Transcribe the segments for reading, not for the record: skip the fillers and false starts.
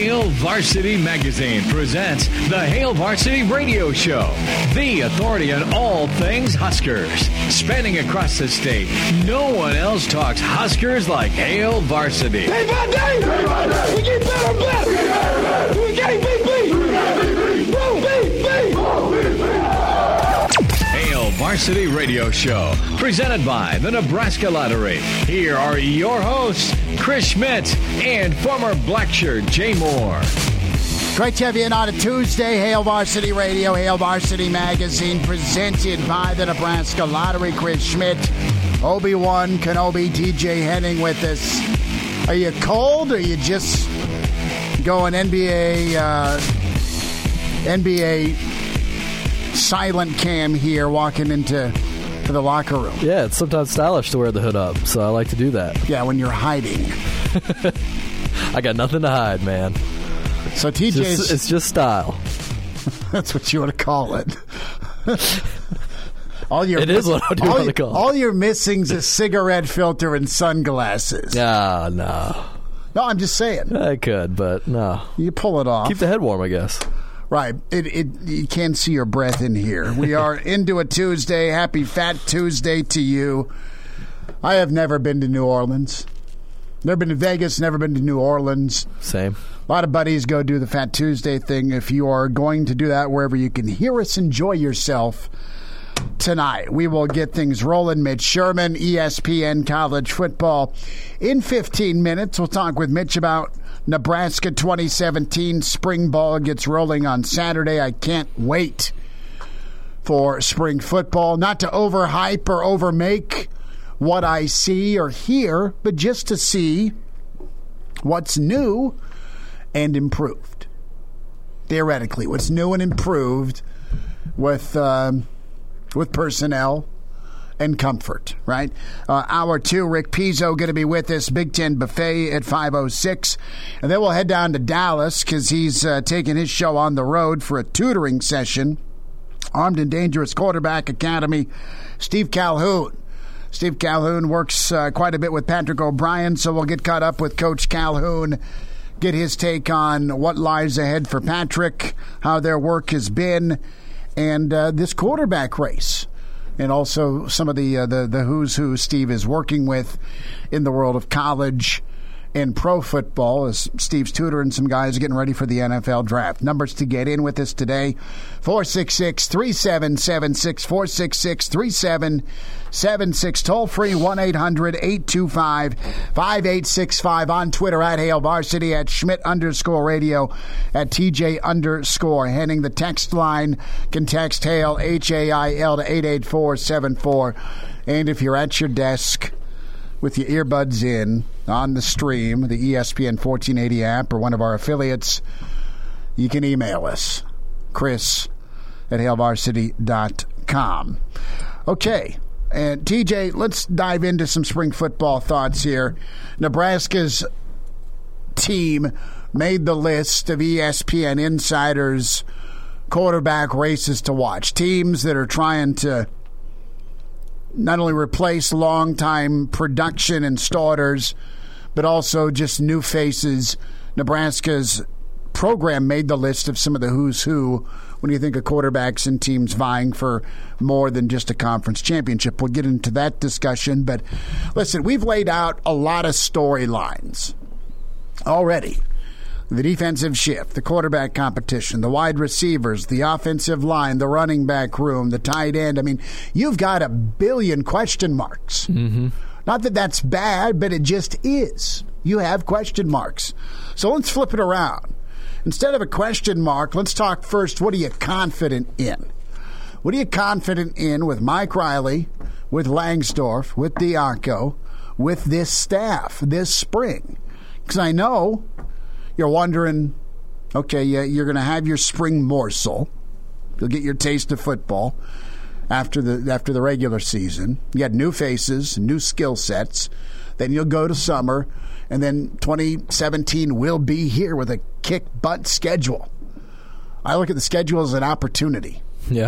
Hail Varsity Magazine presents the Hail Varsity Radio Show, the authority on all things Huskers. Spanning across the state, no one else talks Huskers like Hail Varsity. Day by day, we get better and better. We got BB. Hail Varsity Radio Show, presented by the Nebraska Lottery. Here are your hosts, Chris Schmidt and former Blackshirt Jay Moore. Great to have you in on a Tuesday. Hail Varsity Radio, Hail Varsity Magazine, presented by the Nebraska Lottery. Chris Schmidt, Obi-Wan Kenobi, TJ Henning with us. Are you cold, or are you just going NBA silent cam here, walking into the locker room? Yeah, it's sometimes stylish to wear the hood up, so I like to do that. Yeah, when you're hiding. I got nothing to hide, man. So TJ's... It's just style. That's what you want to call it. It is what I do want to call it. All you're missing is a cigarette filter and sunglasses. No. No, I'm just saying. I could, but no. You pull it off. Keep the head warm, I guess. Right. You can't see your breath in here. We are into a Tuesday. Happy Fat Tuesday to you. I have never been to New Orleans. Never been to Vegas, never been to New Orleans. Same. A lot of buddies go do the Fat Tuesday thing. If you are going to do that wherever you can hear us, enjoy yourself tonight. We will get things rolling. Mitch Sherman, ESPN College Football. In 15 minutes, we'll talk with Mitch about Nebraska 2017. Spring ball gets rolling on Saturday. I can't wait for spring football. Not to overhype or overmake what I see or hear, but just to see what's new and improved. Theoretically, what's new and improved with personnel and comfort, right? Hour 2, Rick Pizzo going to be with us. Big Ten Buffet at 5:06. And then we'll head down to Dallas because he's taking his show on the road for a tutoring session. Armed and Dangerous Quarterback Academy, Steve Calhoun. Steve Calhoun works quite a bit with Patrick O'Brien, so we'll get caught up with Coach Calhoun, get his take on what lies ahead for Patrick, how their work has been, and this quarterback race, and also some of the who's who Steve is working with in the world of college and pro football, as Steve's tutoring some guys getting ready for the NFL draft. Numbers to get in with us today, 466-3776, 466-3776, toll free 1-800-825-5865, on Twitter at Hail Varsity, at Schmidt_radio, at TJ_ Henning. The text line can text Hail, HAIL, to 88474. And if you're at your desk with your earbuds in on the stream, the ESPN 1480 app, or one of our affiliates, you can email us, Chris at hailvarsity.com. Okay, and TJ, let's dive into some spring football thoughts here. Nebraska's team made the list of ESPN Insider's quarterback races to watch. Teams that are trying to not only replace longtime production and starters, but also just new faces. Nebraska's program made the list of some of the who's who when you think of quarterbacks and teams vying for more than just a conference championship. We'll get into that discussion. But listen, we've laid out a lot of storylines already. The defensive shift, the quarterback competition, the wide receivers, the offensive line, the running back room, the tight end. I mean, you've got a billion question marks. Mm-hmm. Not that that's bad, but it just is. You have question marks. So let's flip it around. Instead of a question mark, let's talk first, what are you confident in? What are you confident in with Mike Riley, with Langsdorf, with Diaco, with this staff this spring? Because I know you're wondering, okay, you're going to have your spring morsel. You'll get your taste of football after the regular season. You got new faces, new skill sets. Then you'll go to summer, and then 2017 will be here with a kick-butt schedule. I look at the schedule as an opportunity. Yeah.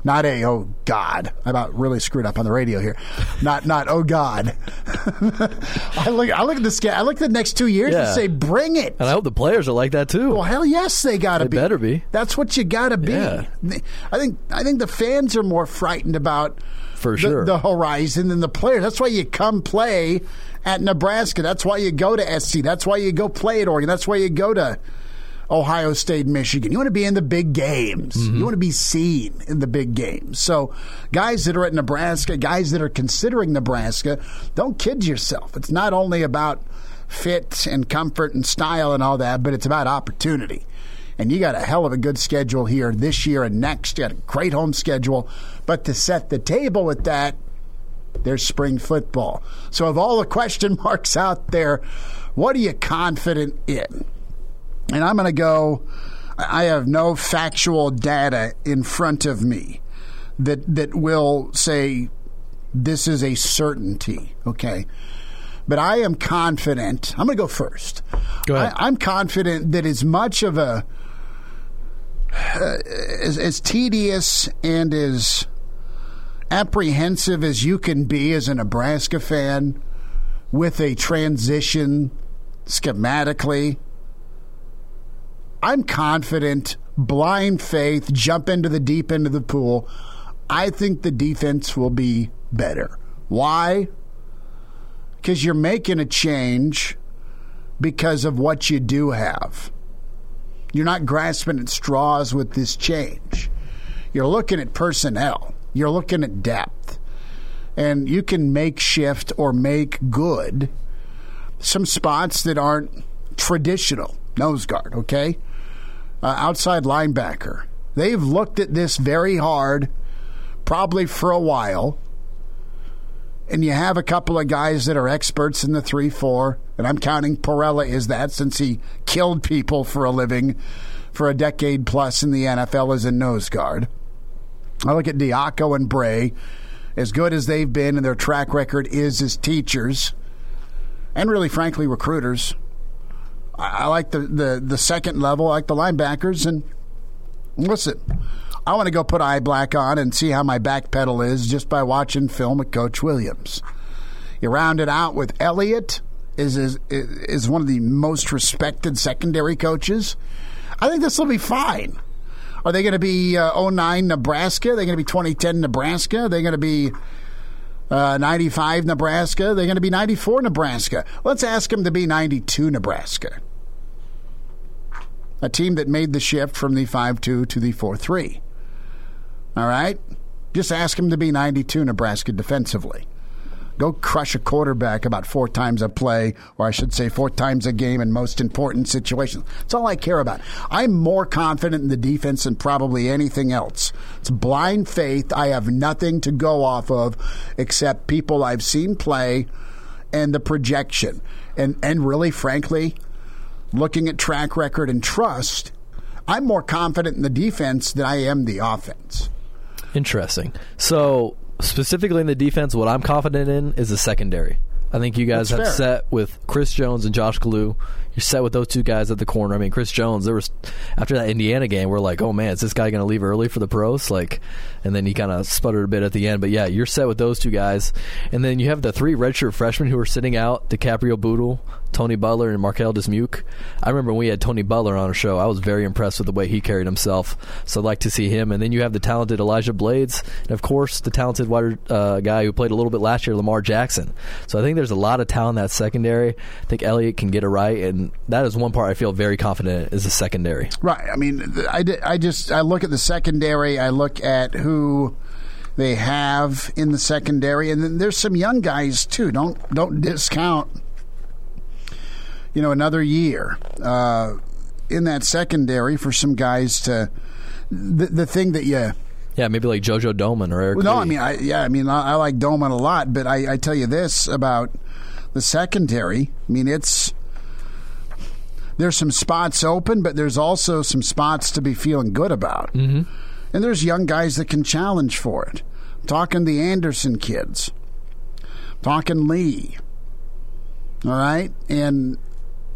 Not a, oh, God. I about really screwed up on the radio here. Not oh, God. I look at this guy. I look at the next 2 years and say, bring it. And I hope the players are like that, too. Well, hell yes, they got to be. They better be. That's what you got to be. Yeah. I think the fans are more frightened about For sure. the horizon than the players. That's why you come play at Nebraska. That's why you go to SC. That's why you go play at Oregon. That's why you go to Ohio State, Michigan. You want to be in the big games. Mm-hmm. You want to be seen in the big games. So guys that are at Nebraska, guys that are considering Nebraska, don't kid yourself. It's not only about fit and comfort and style and all that, but it's about opportunity. And you got a hell of a good schedule here this year and next. You got a great home schedule. But to set the table with that, there's spring football. So of all the question marks out there, what are you confident in? And I'm going to go, I have no factual data in front of me that will say this is a certainty, okay? But I am confident. I'm going to go first. Go ahead. I'm confident that as much of a, as tedious and as apprehensive as you can be as a Nebraska fan with a transition schematically, I'm confident, blind faith, jump into the deep end of the pool. I think the defense will be better. Why? Because you're making a change because of what you do have. You're not grasping at straws with this change. You're looking at personnel. You're looking at depth. And you can make shift or make good some spots that aren't traditional. Nose guard, okay? Outside linebacker. They've looked at this very hard, probably for a while. And you have a couple of guys that are experts in the 3-4, and I'm counting Perella as that since he killed people for a living for a decade plus in the NFL as a nose guard. I look at Diaco and Bray, as good as they've been, and their track record is as teachers, and really, frankly, recruiters. I like the second level. I like the linebackers. And listen, I want to go put eye black on and see how my back pedal is just by watching film with Coach Williams. You round it out with Elliott is one of the most respected secondary coaches. I think this will be fine. Are they going to be 09 Nebraska? Are they going to be 2010 Nebraska? Are they going to be 95 Nebraska? Are they going to be 94 Nebraska? Let's ask them to be 92 Nebraska. A team that made the shift from the 5-2 to the 4-3. All right? Just ask them to be 92 Nebraska defensively. Go crush a quarterback about 4 times a play, or I should say 4 times a game in most important situations. That's all I care about. I'm more confident in the defense than probably anything else. It's blind faith. I have nothing to go off of except people I've seen play and the projection. And really, frankly, looking at track record and trust, I'm more confident in the defense than I am the offense. Interesting. So specifically in the defense, what I'm confident in is the secondary. I think you guys have set with Chris Jones and Josh Kalu. You're set with those two guys at the corner. I mean, Chris Jones, there was after that Indiana game, we're like, oh man, is this guy going to leave early for the pros? Like, and then he kind of sputtered a bit at the end. But yeah, you're set with those two guys. And then you have the 3 redshirt freshmen who are sitting out: DiCaprio Bootle, Tony Butler, and Markel Dismuke. I remember when we had Tony Butler on our show, I was very impressed with the way he carried himself. So I'd like to see him. And then you have the talented Elijah Blades, and of course the talented guy who played a little bit last year, Lamar Jackson. So I think there's a lot of talent in that secondary. I think Elliott can get it right, and that is one part I feel very confident in, is the secondary. Right. I mean, I look at the secondary. I look at who they have in the secondary, and then there's some young guys too. Don't discount, another year in that secondary for some guys to the thing that you. Yeah, maybe like JoJo Doman or Eric Lee. I like Doman a lot, but I tell you this about the secondary. I mean, there's some spots open, but there's also some spots to be feeling good about. Mm-hmm. And there's young guys that can challenge for it. I'm talking the Anderson kids. I'm talking Lee. All right? And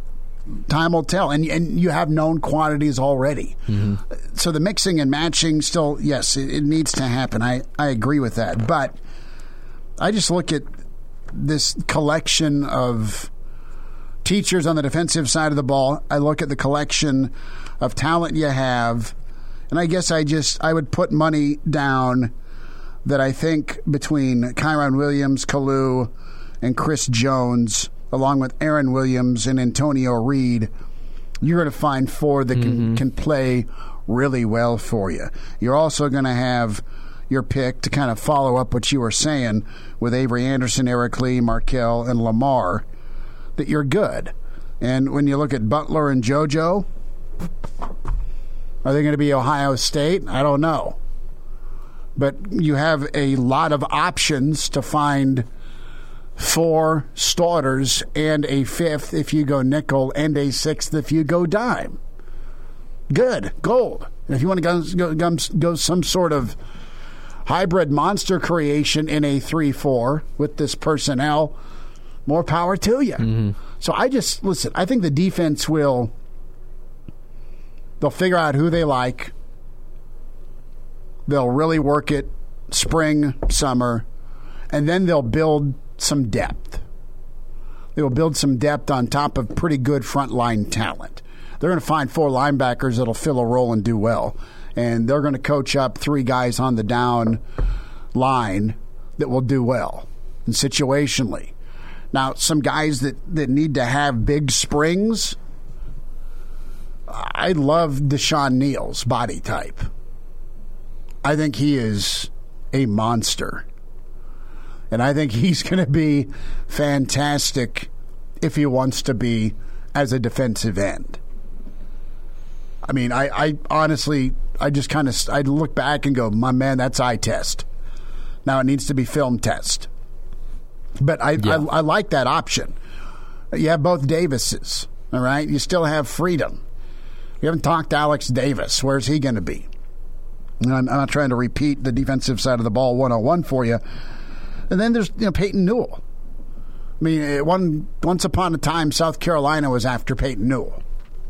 time will tell. And you have known quantities already. Mm-hmm. So the mixing and matching still, yes, it needs to happen. I agree with that. But I just look at this collection of teachers on the defensive side of the ball. I look at the collection of talent you have, and I guess I would put money down that I think between Kyron Williams, Kalu, and Chris Jones, along with Aaron Williams and Antonio Reed, you're going to find four that can play really well for you. You're also going to have your pick to kind of follow up what you were saying with Avery Anderson, Eric Lee, Markell, and Lamar, that you're good. And when you look at Butler and JoJo, are they going to be Ohio State? I don't know. But you have a lot of options to find 4 starters and a 5th if you go nickel and a 6th if you go dime. Good. Gold. And if you want to go some sort of hybrid monster creation in a 3-4 with this personnel, more power to you. Mm-hmm. So I think the defense they'll figure out who they like. They'll really work it spring, summer, and then they'll build some depth. They will build some depth on top of pretty good frontline talent. They're going to find 4 linebackers that'll fill a role and do well. And they're going to coach up 3 guys on the down line that will do well and situationally. Now, some guys that need to have big springs, I love Deshaun Neal's body type. I think he is a monster. And I think he's going to be fantastic if he wants to be as a defensive end. I mean, I honestly, I look back and go, my man, that's eye test. Now it needs to be film test. But I like that option. You have both Davises, all right? You still have freedom. You haven't talked to Alex Davis. Where's he going to be? And I'm not trying to repeat the defensive side of the ball 101 for you. And then there's Peyton Newell. I mean, once upon a time, South Carolina was after Peyton Newell.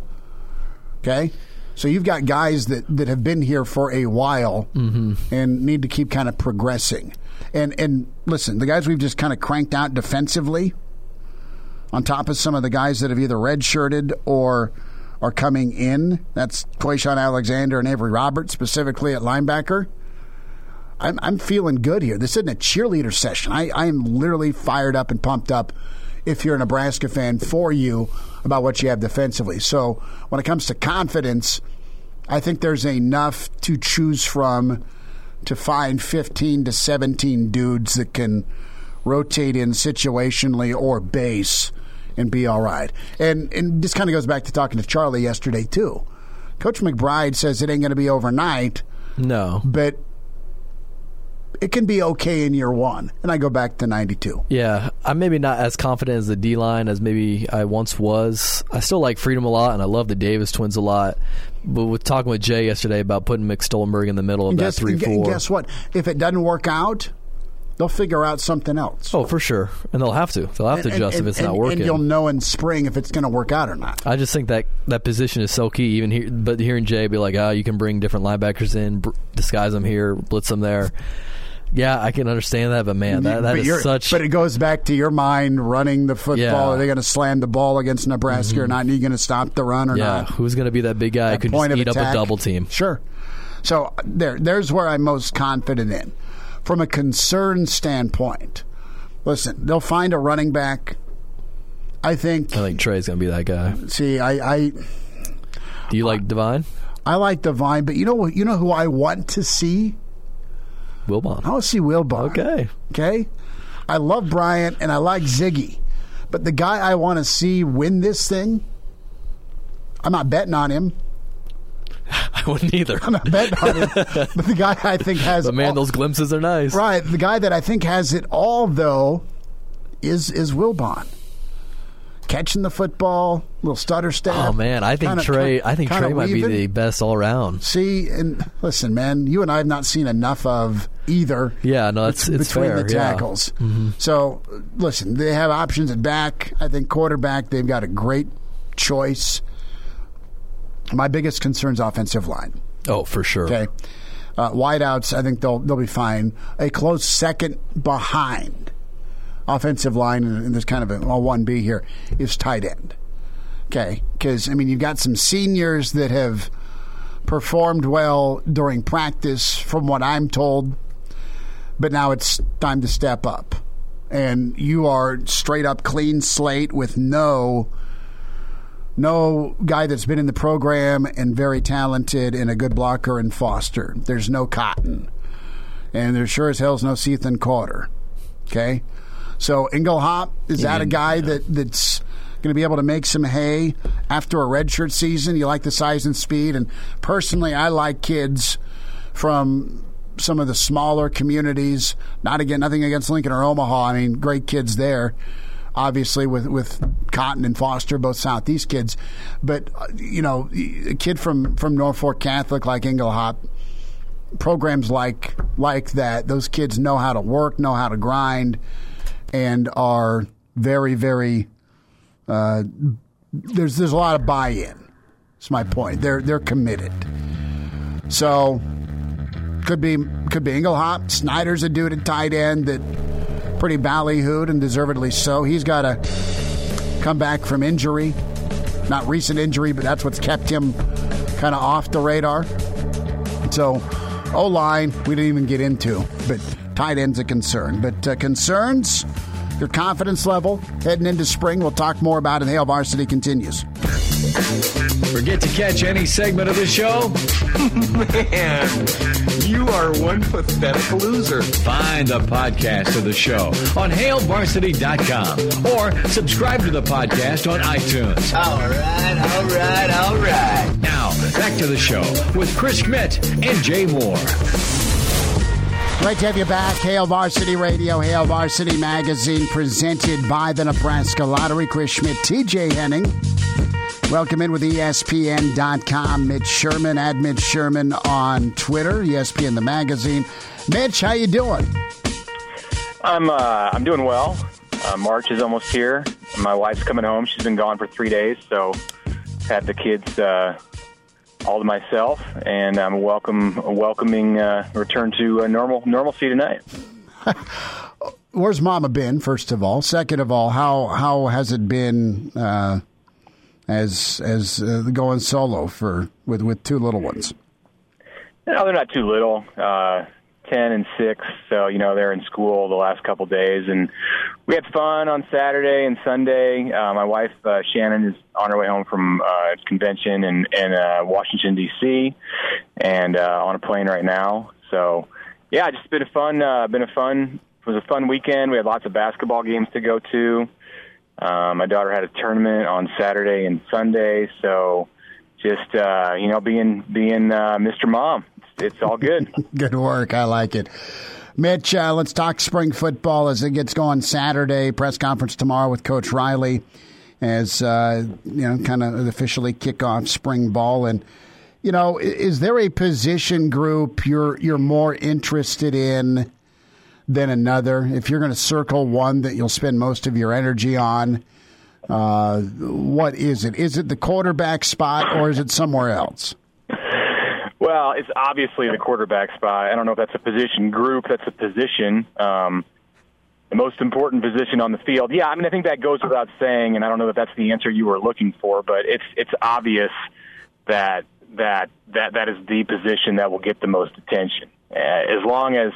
Okay? So you've got guys that have been here for a while and need to keep kind of progressing. And listen, the guys we've just kind of cranked out defensively, on top of some of the guys that have either redshirted or are coming in, that's Quayshawn Alexander and Avery Roberts, specifically at linebacker. I'm feeling good here. This isn't a cheerleader session. I am literally fired up and pumped up, if you're a Nebraska fan, for you about what you have defensively. So when it comes to confidence, I think there's enough to choose from to find 15 to 17 dudes that can rotate in situationally or base and be all right. And this kind of goes back to talking to Charlie yesterday, too. Coach McBride says it ain't going to be overnight. No. But it can be okay in year 1. And I go back to 92. Yeah, I'm maybe not as confident as the D-line as maybe I once was. I still like Freedom a lot, and I love the Davis twins a lot. But with talking with Jay yesterday about putting McStoltenberg in the middle of that 3-4. And guess what? If it doesn't work out, they'll figure out something else. Oh, for sure. And they'll have to. They'll have to adjust if it's not working. And you'll know in spring if it's going to work out or not. I just think that position is so key. But hearing Jay be like, you can bring different linebackers in, disguise them here, blitz them there. Yeah, I can understand that, but man, that is such... But it goes back to your mind running the football. Yeah. Are they going to slam the ball against Nebraska or not? Are you going to stop the run or not? Yeah, who's going to be that big guy who can just eat up a double team? Sure. So there's where I'm most confident in. From a concern standpoint, listen, they'll find a running back. I think Trey's going to be that guy. See, Do you like Devine? I like Devine, but you know who I want to see? Wilbon. I want to see Wilbon. Okay? I love Bryant, and I like Ziggy. But the guy I want to see win this thing, I'm not betting on him. I wouldn't either. I'm not betting on him. But the guy I think has... But man, those glimpses are nice. Right. The guy that I think has it all, though, is Wilbon. Catching the football, little stutter step. Oh man, I think Trey might be the best all around. See, and listen, man, you and I have not seen enough of either. Yeah, no, it's between fair, the tackles. Yeah. Mm-hmm. So listen, they have options at back. I think quarterback, they've got a great choice. My biggest concern is offensive line. Oh, for sure. Okay. Wideouts, I think they'll be fine. A close second behind offensive line, and there's kind of a 1B here, is tight end. Okay. Because, I mean, you've got some seniors that have performed well during practice, from what I'm told, but now it's time to step up. And you are straight up clean slate with no guy that's been in the program and very talented and a good blocker in Foster. There's no Cotton. And there sure as hell's no Sethan Carter. Okay? So Engelhop, is that a guy that's going to be able to make some hay after a redshirt season? You like the size and speed. And personally, I like kids from some of the smaller communities. Nothing against Lincoln or Omaha. I mean, great kids there. Obviously, with Cotton and Foster, both Southeast kids. But, a kid from Norfolk Catholic like Engelhop, programs like that, those kids know how to work, know how to grind, and are very, very there's a lot of buy-in. That's my point. They're committed. So could be Engelhop. Snyder's a dude at tight end that pretty ballyhooed, and deservedly so. He's got to come back from injury. Not recent injury, but that's what's kept him kind of off the radar. So, O-line, we didn't even get into, but tight end's a concern. But concerns, your confidence level heading into spring, we'll talk more about it. Hail Varsity continues. Forget to catch any segment of the show? Man, you are one pathetic loser. Find the podcast of the show on HailVarsity.com or subscribe to the podcast on iTunes. All right. Now, back to the show with Chris Schmidt and Jay Moore. Great to have you back. Hail Varsity Radio, Hail Varsity Magazine, presented by the Nebraska Lottery. Chris Schmidt, TJ Henning. Welcome in with ESPN.com. Mitch Sherman, at Mitch Sherman on Twitter, ESPN the magazine. Mitch, how you doing? I'm doing well. March is almost here. My wife's coming home. She's been gone for 3 days, so had the kids all to myself, and I'm welcoming return to normalcy tonight. Where's Mama been? First of all, second of all, how has it been? As going solo with two little ones? No, they're not too little. 10 and 6, so they're in school the last couple days, and we had fun on Saturday and Sunday. My wife Shannon is on her way home from convention in Washington D.C. and on a plane right now. So yeah, just been a fun. It was a fun weekend. We had lots of basketball games to go to. My daughter had a tournament on Saturday and Sunday, so just being Mr. Mom, it's all good. Good work. I like it. Mitch, let's talk spring football as it gets going Saturday. Press conference tomorrow with Coach Riley as kind of officially kick off spring ball. And is there a position group you're more interested in than another? If you're going to circle one that you'll spend most of your energy on, what is it? Is it the quarterback spot, or is it somewhere else? Well, it's obviously the quarterback spot. I don't know if that's a position group. That's a position, the most important position on the field. Yeah, I mean, I think that goes without saying, and I don't know if that's the answer you were looking for, but it's obvious that is the position that will get the most attention. As long as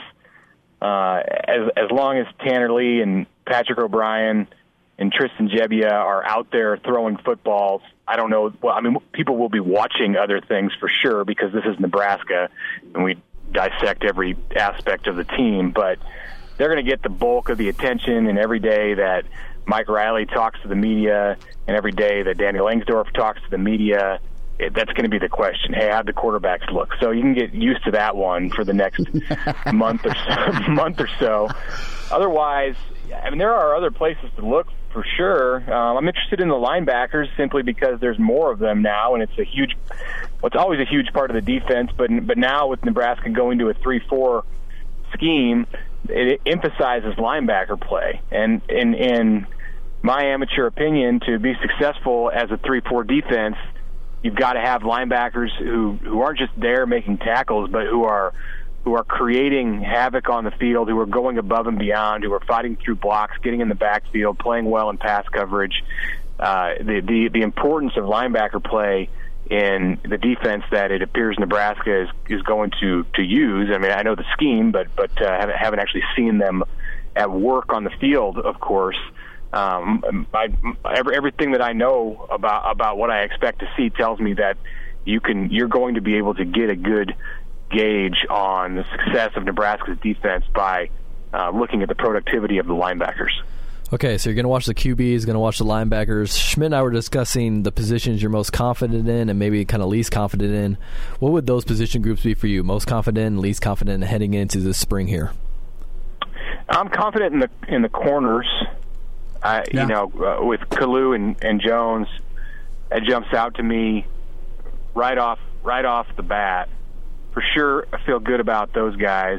Tanner Lee and Patrick O'Brien and Tristan Gebbia are out there throwing footballs, I don't know. Well, I mean, people will be watching other things for sure because this is Nebraska, and we dissect every aspect of the team. But they're going to get the bulk of the attention, and every day that Mike Riley talks to the media and every day that Danny Langsdorf talks to the media, that's going to be the question. Hey, how'd the quarterbacks look? So you can get used to that one for the next month or so. Otherwise, I mean, there are other places to look for sure. I'm interested in the linebackers simply because there's more of them now, and it's always a huge part of the defense. But now with Nebraska going to a 3-4 scheme, it emphasizes linebacker play, and my amateur opinion, to be successful as a 3-4 defense, you've got to have linebackers who aren't just there making tackles, but who are creating havoc on the field, who are going above and beyond, who are fighting through blocks, getting in the backfield, playing well in pass coverage. The importance of linebacker play in the defense that it appears Nebraska is going to use. I mean, I know the scheme, but haven't actually seen them at work on the field, of course. Everything that I know about what I expect to see tells me that you're going to be able to get a good gauge on the success of Nebraska's defense by looking at the productivity of the linebackers. Okay, so you're going to watch the QBs, going to watch the linebackers. Schmidt and I were discussing the positions you're most confident in and maybe kind of least confident in. What would those position groups be for you? Most confident, least confident heading into this spring here? I'm confident in the corners. You know, with Kalu and Jones, it jumps out to me right off the bat. For sure, I feel good about those guys,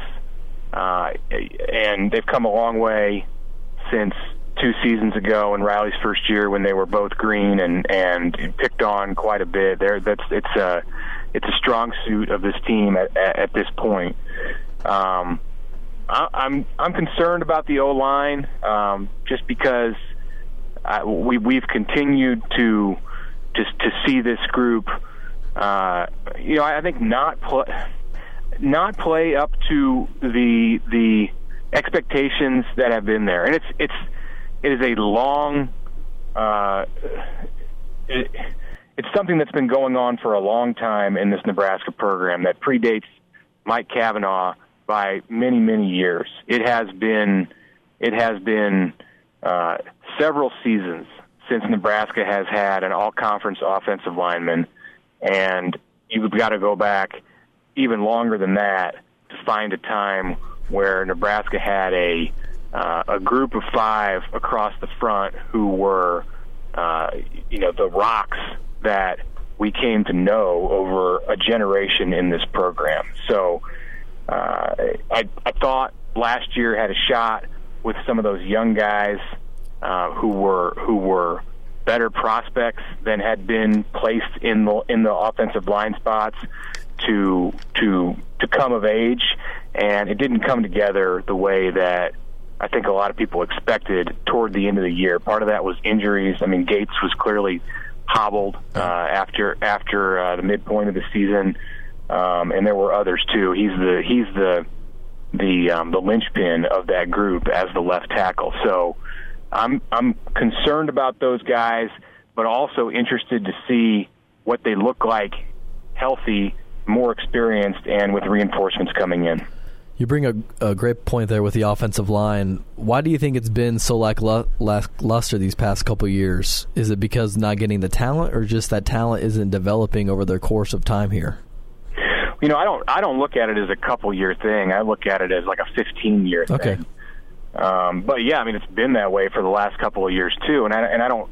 and they've come a long way since 2 seasons ago in Riley's first year when they were both green and picked on quite a bit. It's a strong suit of this team at this point. I'm concerned about the O-line just because we've continued to see this group. I think not play up to the expectations that have been there, and it is a long. It's something that's been going on for a long time in this Nebraska program that predates Mike Cavanaugh by many, many years. It has been several seasons since Nebraska has had an all-conference offensive lineman, and you've got to go back even longer than that to find a time where Nebraska had a group of 5 across the front who were, the rocks that we came to know over a generation in this program. So I thought last year had a shot with some of those young guys who were better prospects than had been placed in the offensive line spots to come of age, and it didn't come together the way that I think a lot of people expected toward the end of the year. Part of that was injuries. I mean, Gates was clearly hobbled after the midpoint of the season, and there were others too. He's the linchpin of that group as the left tackle. So I'm concerned about those guys, but also interested to see what they look like healthy, more experienced, and with reinforcements coming in. You bring a great point there with the offensive line. Why do you think it's been so lackluster these past couple of years? Is it because not getting the talent, or just that talent isn't developing over the course of time here? You know, I don't look at it as a couple-year thing. I look at it as like a 15-year thing. Okay. But yeah, I mean, it's been that way for the last couple of years too. And I don't.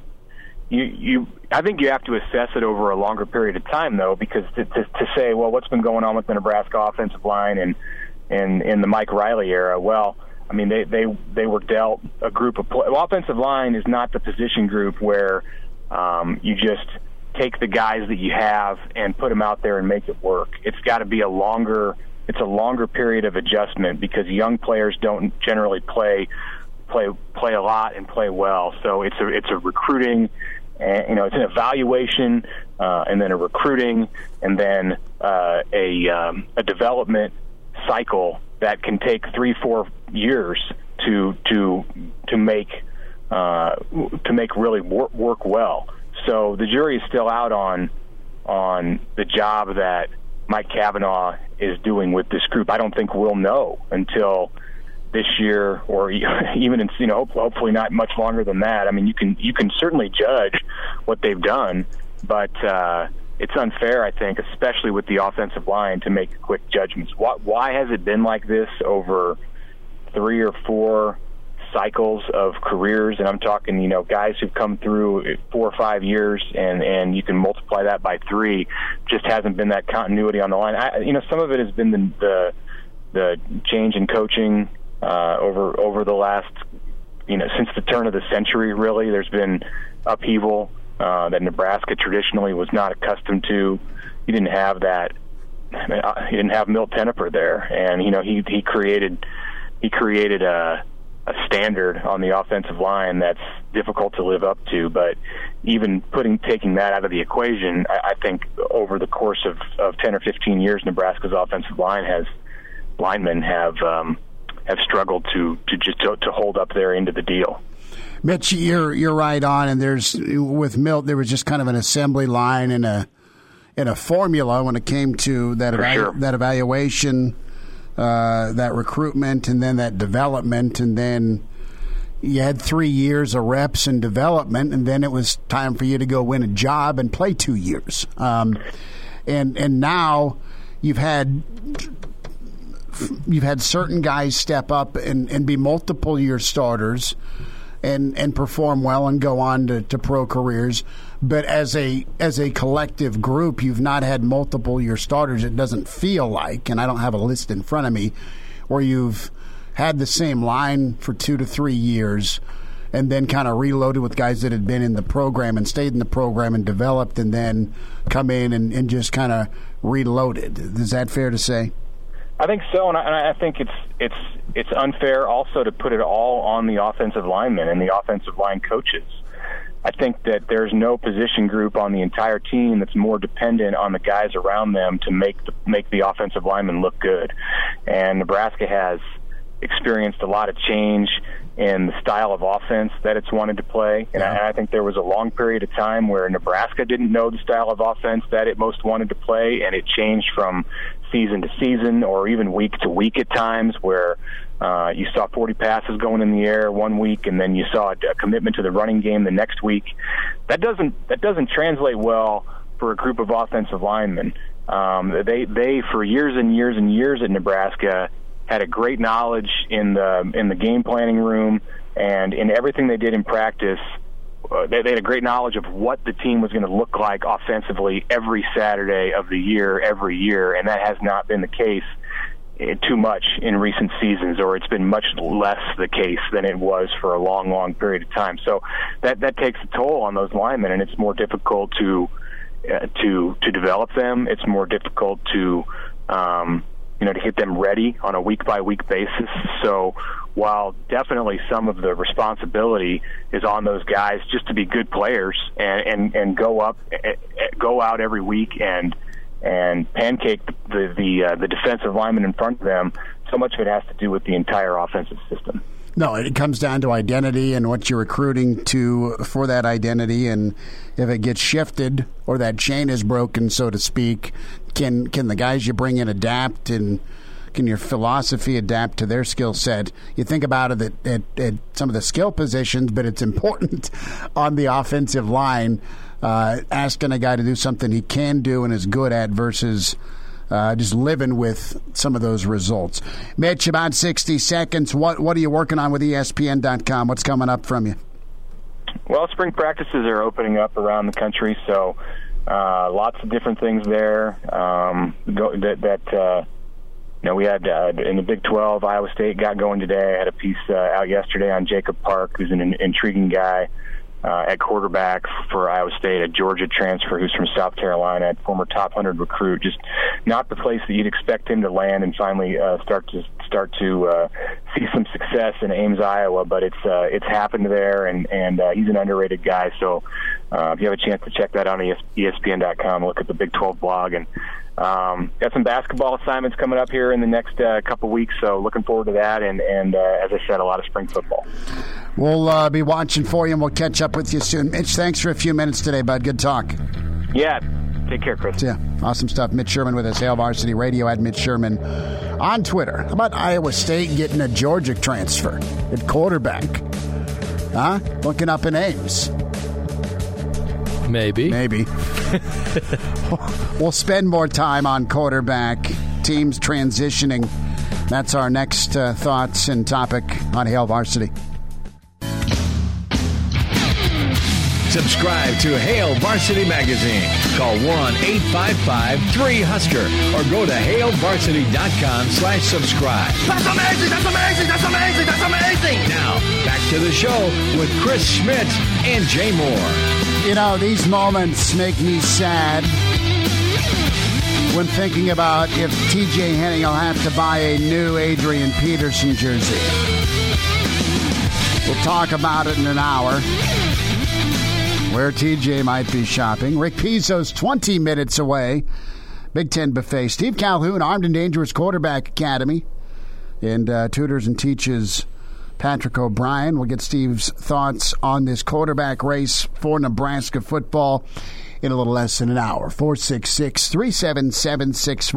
I think you have to assess it over a longer period of time, though, because to say, well, what's been going on with the Nebraska offensive line and in the Mike Riley era? Well, I mean, they were dealt a group of offensive line is not the position group where you just take the guys that you have and put them out there and make it work. It's got to be a longer period of adjustment because young players don't generally play a lot and play well. So it's a recruiting, it's an evaluation, and then a recruiting, and then a development cycle that can take 3-4 years to make really work well. So the jury is still out on the job that Mike Cavanaugh is doing with this group. I don't think we'll know until this year, or even hopefully not much longer than that. I mean, you can certainly judge what they've done, but it's unfair, I think, especially with the offensive line, to make quick judgments. Why has it been like this over 3 or 4 cycles of careers? And I'm talking, guys who've come through 4 or 5 years, and you can multiply that by 3. Just hasn't been that continuity on the line. Some of it has been the change in coaching over the last since the turn of the century, really, there's been upheaval that Nebraska traditionally was not accustomed to. He didn't have that. He didn't have Milt Tenopir there, and he created a standard on the offensive line that's difficult to live up to. But even taking that out of the equation, I think over the course of 10 or 15 years, Nebraska's offensive linemen have struggled to hold up their end of the deal. Mitch, you're right on, and with Milt, there was just kind of an assembly line and a formula when it came to that that evaluation, that recruitment, and then that development, and then you had 3 years of reps and development, and then it was time for you to go win a job and play 2 years. And now you've had certain guys step up and be multiple-year starters and perform well and go on to pro careers. But as a collective group, you've not had multiple-year starters. It doesn't feel like, and I don't have a list in front of me, where you've had the same line for 2 to 3 years and then kind of reloaded with guys that had been in the program and stayed in the program and developed and then come in and just kind of reloaded. Is that fair to say? I think so, and I think it's unfair also to put it all on the offensive linemen and the offensive line coaches. I think that there's no position group on the entire team that's more dependent on the guys around them to make the offensive linemen look good. And Nebraska has experienced a lot of change in the style of offense that it's wanted to play. And I think there was a long period of time where Nebraska didn't know the style of offense that it most wanted to play, and it changed from season to season or even week to week at times, where you saw 40 passes going in the air one week, and then you saw a commitment to the running game the next week. That doesn't translate well for a group of offensive linemen. They for years and years and years at Nebraska had a great knowledge in the game planning room and in everything they did in practice. They had a great knowledge of what the team was going to look like offensively every Saturday of the year, every year, and that has not been the case too much in recent seasons, or it's been much less the case than it was for a long, long period of time. So that takes a toll on those linemen, and it's more difficult to develop them. It's more difficult to get them ready on a week-by-week basis. So while definitely some of the responsibility is on those guys just to be good players and go out every week and pancake the defensive lineman in front of them, so much of it has to do with the entire offensive system. No, it comes down to identity and what you're recruiting to for that identity, and if it gets shifted or that chain is broken, so to speak, can the guys you bring in adapt, and can your philosophy adapt to their skill set? You think about it at some of the skill positions, but it's important on the offensive line, asking a guy to do something he can do and is good at versus just living with some of those results. Mitch, about 60 seconds. What are you working on with ESPN.com? What's coming up from you? Well, spring practices are opening up around the country, so lots of different things there. We had in the Big 12, Iowa State got going today. I had a piece out yesterday on Jacob Park, who's an intriguing guy at quarterback for Iowa State, a Georgia transfer who's from South Carolina, former top 100 recruit. Just not the place that you'd expect him to land and finally start to see some success in Ames, Iowa. But it's happened there, and he's an underrated guy. So if you have a chance to check that out on ESPN.com, look at the Big 12 blog, and got some basketball assignments coming up here in the next couple weeks, so looking forward to that, and as I said, a lot of spring football. We'll be watching for you, and we'll catch up with you soon. Mitch, thanks for a few minutes today, bud. Good talk. Yeah, take care, Chris. Yeah, awesome stuff. Mitch Sherman with us, Hail Varsity Radio, at Mitch Sherman on Twitter. How about Iowa State getting a Georgia transfer at quarterback? Huh? Looking up in Ames. Maybe. We'll spend more time on quarterback, teams transitioning. That's our next thoughts and topic on Hail Varsity. Subscribe to Hail Varsity Magazine. Call 1-855-3-HUSKER or go to hailvarsity.com/subscribe. That's amazing! That's amazing! That's amazing! That's amazing! Now, back to the show with Chris Schmidt and Jay Moore. You know, these moments make me sad when thinking about if TJ Henning will have to buy a new Adrian Peterson jersey. We'll talk about it in an hour, where TJ might be shopping. Rick Pizzo's 20 minutes away. Big Ten Buffet. Steve Calhoun, Armed and Dangerous Quarterback Academy, and tutors and teaches Patrick O'Brien. We'll get Steve's thoughts on this quarterback race for Nebraska football in a little less than an hour. 466-3776,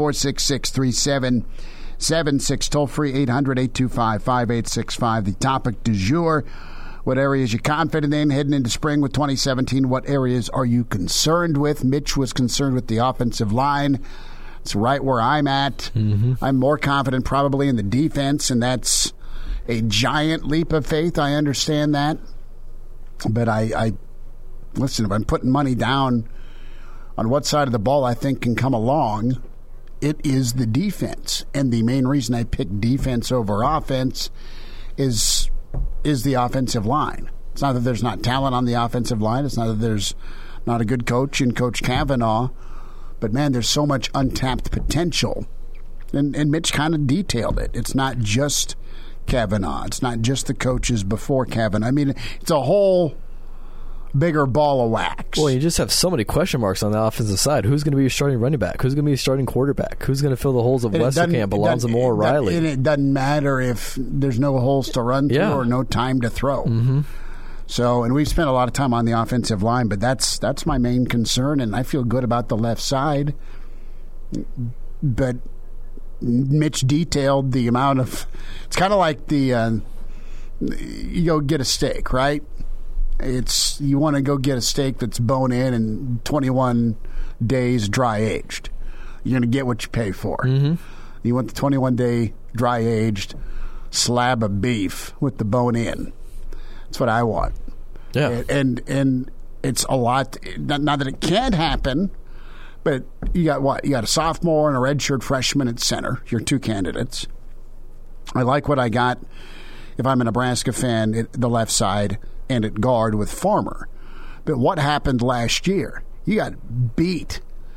466-3776, toll-free 800-825-5865. The topic du jour: what areas you confident in heading into spring with 2017? What areas are you concerned with? Mitch was concerned with the offensive line. It's right where I'm at. I'm more confident probably in the defense, and that's a giant leap of faith. I understand that. But I listen, if I'm putting money down on what side of the ball I think can come along, it is the defense. And the main reason I pick defense over offense is the offensive line. It's not that there's not talent on the offensive line. It's not that there's not a good coach in Coach Kavanaugh. But, man, there's so much untapped potential. And Mitch kind of detailed it. It's not just Kavanaugh. It's not just the coaches before Kavanaugh. I mean, it's a whole bigger ball of wax. Well, you just have so many question marks on the offensive side. Who's going to be your starting running back? Who's going to be your starting quarterback? Who's going to fill the holes of Westerkamp, Alonzo Moore, Riley? And it doesn't matter if there's no holes to run through or no time to throw. So, and we've spent a lot of time on the offensive line, but that's my main concern, and I feel good about the left side. But Mitch detailed the amount of – it's kind of like you go get a steak, right? It's you want to go get a steak that's bone in and 21 days dry aged. You're going to get what you pay for. You want the 21-day dry aged slab of beef with the bone in. That's what I want. Yeah, and it's a lot. Not that it can't happen, but you got what? You got a sophomore and a redshirt freshman at center. Your two candidates. I like what I got. If I'm a Nebraska fan, at the left side and at guard with Farmer. But what happened last year? You got beat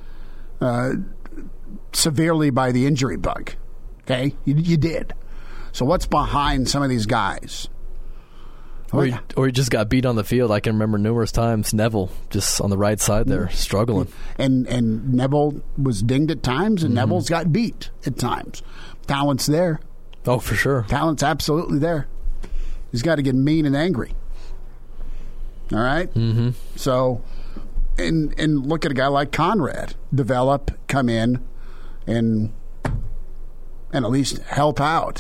severely by the injury bug. Okay? You did. So what's behind some of these guys? Or he just got beat on the field. I can remember numerous times Neville just on the right side there struggling. And Neville was dinged at times, and Neville's got beat at times. Talent's there. Oh, for sure. Talent's absolutely there. He's got to get mean and angry. All right? So, and look at a guy like Conrad. Develop, come in, and at least help out.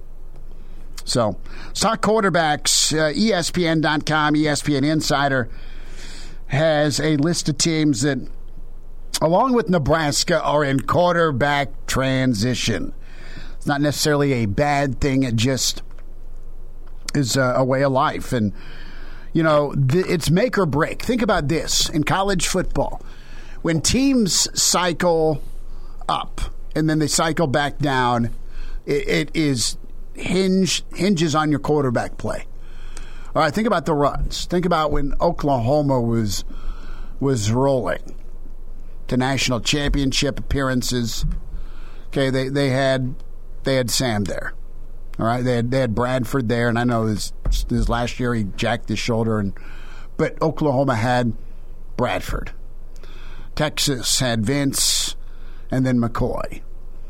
So, let's talk quarterbacks. ESPN.com, ESPN Insider has a list of teams that, along with Nebraska, are in quarterback transition. It's not necessarily a bad thing. It just is a way of life. And, you know, it's make or break. Think about this. In college football, when teams cycle up and then they cycle back down, it is hinges on your quarterback play. All right, think about the runs. Think about when Oklahoma was rolling to national championship appearances. Okay, they had Sam there. All right, they had Bradford there, and I know this last year he jacked his shoulder, but Oklahoma had Bradford. Texas had Vince, and then McCoy.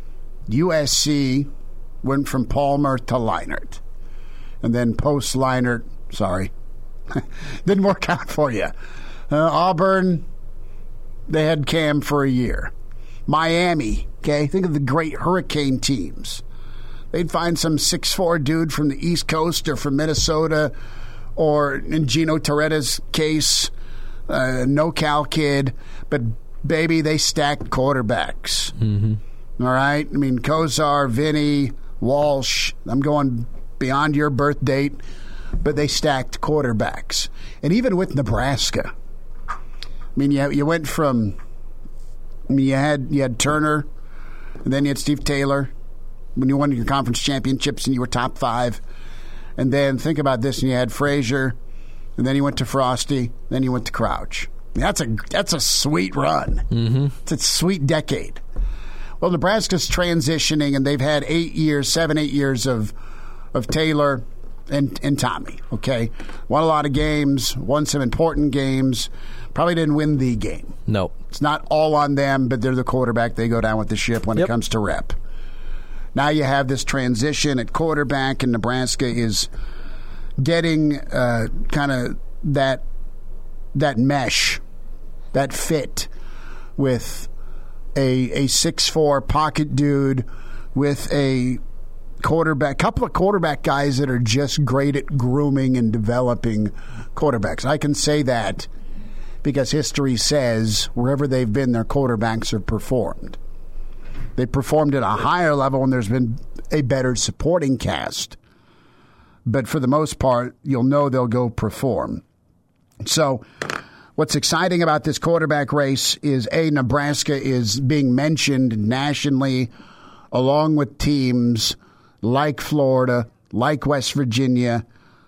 USC went from Palmer to Leinart, and then post Leinart, sorry, didn't work out for you. Auburn, they had Cam for a year. Miami, okay, think of the great Hurricane teams. They'd find some 6'4" dude from the East Coast or from Minnesota, or in Gino Torretta's case, no Cal kid, but baby, they stacked quarterbacks. All right? I mean, Kosar, Vinny, Walsh, I'm going beyond your birth date. but they stacked quarterbacks. And even with Nebraska, I mean, you went from, I mean, you had Turner, and then you had Steve Taylor when you won your conference championships and you were top 5. And then think about this, and you had Frazier, and then you went to Frosty, then you went to Crouch. That's a sweet run. Mm-hmm. It's a sweet decade. Well, Nebraska's transitioning, and they've had 7, 8 years of Taylor and Tommy, okay? Won a lot of games, won some important games, probably didn't win the game. No. It's not all on them, but they're the quarterback. They go down with the ship when it comes to rep. Now you have this transition at quarterback, and Nebraska is getting kind of that mesh, that fit with a 6'4" pocket dude with a couple of quarterback guys that are just great at grooming and developing quarterbacks. I can say that because history says wherever they've been, their quarterbacks have performed. They performed at a higher level when there's been a better supporting cast. But for the most part, you'll know they'll go perform. So what's exciting about this quarterback race is, Nebraska is being mentioned nationally along with teams like Florida, like West Virginia,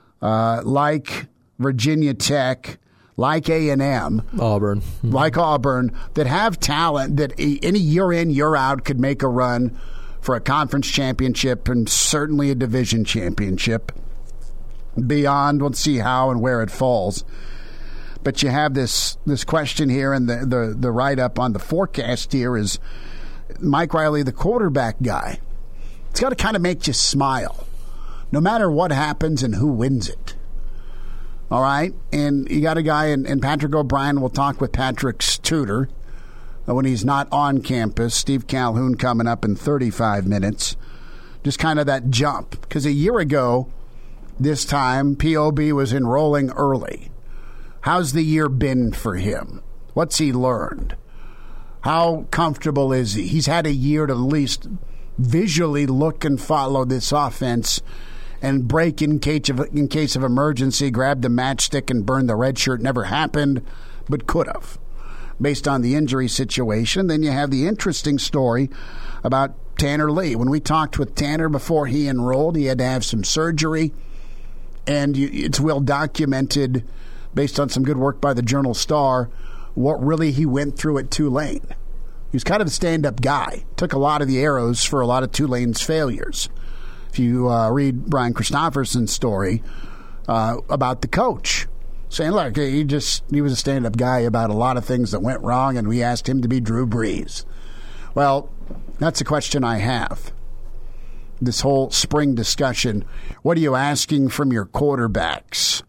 like Virginia Tech, like A&M, Auburn, like Auburn, that have talent that any year in, year out could make a run for a conference championship and certainly a division championship. Beyond, we'll see how and where it falls. But you have this question here, and the write-up on the forecast here is Mike Riley, the quarterback guy. It's got to kind of make you smile, no matter what happens and who wins it. All right? And you got a guy, and Patrick O'Brien will talk with Patrick's tutor when he's not on campus, Steve Calhoun, coming up in 35 minutes. Just kind of that jump. Because a year ago, this time, POB was enrolling early. How's the year been for him? What's he learned? How comfortable is he? He's had a year to at least visually look and follow this offense and break in case of emergency, grab the matchstick and burn the red shirt. Never happened, but could have, based on the injury situation. Then you have the interesting story about Tanner Lee. When we talked with Tanner before he enrolled, he had to have some surgery, and it's well documented, based on some good work by the Journal-Star, what really he went through at Tulane. He was kind of a stand-up guy. Took a lot of the arrows for a lot of Tulane's failures. If you read Brian Christopherson's story about the coach, saying, look, he was a stand-up guy about a lot of things that went wrong, and we asked him to be Drew Brees. Well, that's a question I have. This whole spring discussion, what are you asking from your quarterbacks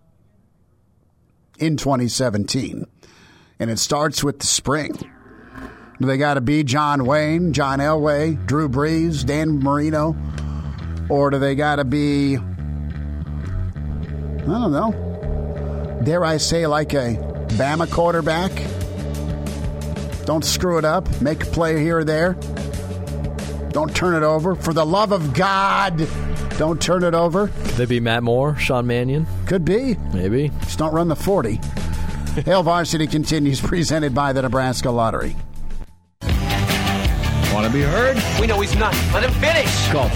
in 2017? And it starts with the spring. Do they got to be John Wayne, John Elway, Drew Brees, Dan Marino? Or do they got to be, I don't know, dare I say, like a Bama quarterback? Don't screw it up. Make a play here or there. Don't turn it over. For the love of God, don't turn it over. Could they be Matt Moore, Sean Mannion? Could be. Maybe. Just don't run the 40. Hail Varsity continues, presented by the Nebraska Lottery. Want to be heard? We know he's not. Let him finish. Call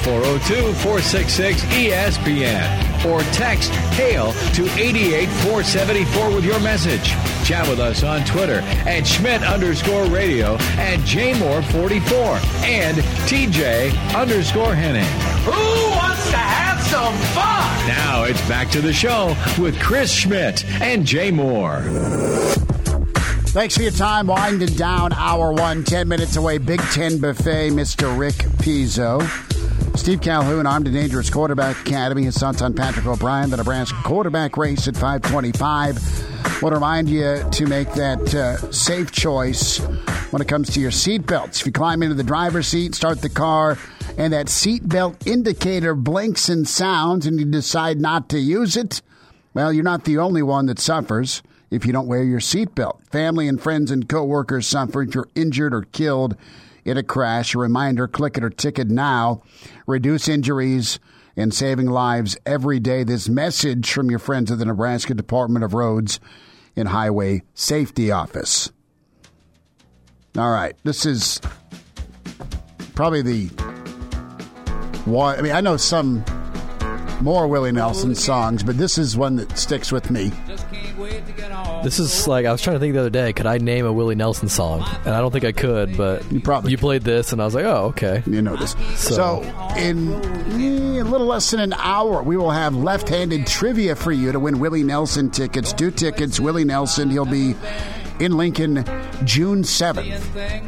402-466-ESPN or text HAIL to 88474 with your message. Chat with us on Twitter at Schmidt_radio and JMoore44 and TJ_Henning. Who wants to have some fun? Now it's back to the show with Chris Schmidt and Jay Moore. Thanks for your time. Winding down hour one, 10 minutes away. Big Ten buffet, Mr. Rick Pizzo. Steve Calhoun, Armed and Dangerous Quarterback Academy. His son's on Patrick O'Brien, the Nebraska quarterback race at 525. Want to remind you to make that safe choice when it comes to your seatbelts. If you climb into the driver's seat, start the car, and that seatbelt indicator blinks and sounds, and you decide not to use it, well, you're not the only one that suffers if you don't wear your seatbelt. Family and friends and coworkers suffer if you're injured or killed in a crash. A reminder, click it or ticket now. Reduce injuries and saving lives every day. This message from your friends at the Nebraska Department of Roads and Highway Safety Office. All right, this is probably the one. I mean, I know some more Willie Nelson songs, but this is one that sticks with me. This is like, I was trying to think the other day, could I name a Willie Nelson song? And I don't think I could, but you played this, and I was like, oh, okay. You know this. So in a little less than an hour, we will have left-handed trivia for you to win Willie Nelson tickets. 2 tickets, Willie Nelson. He'll be in Lincoln June 7th.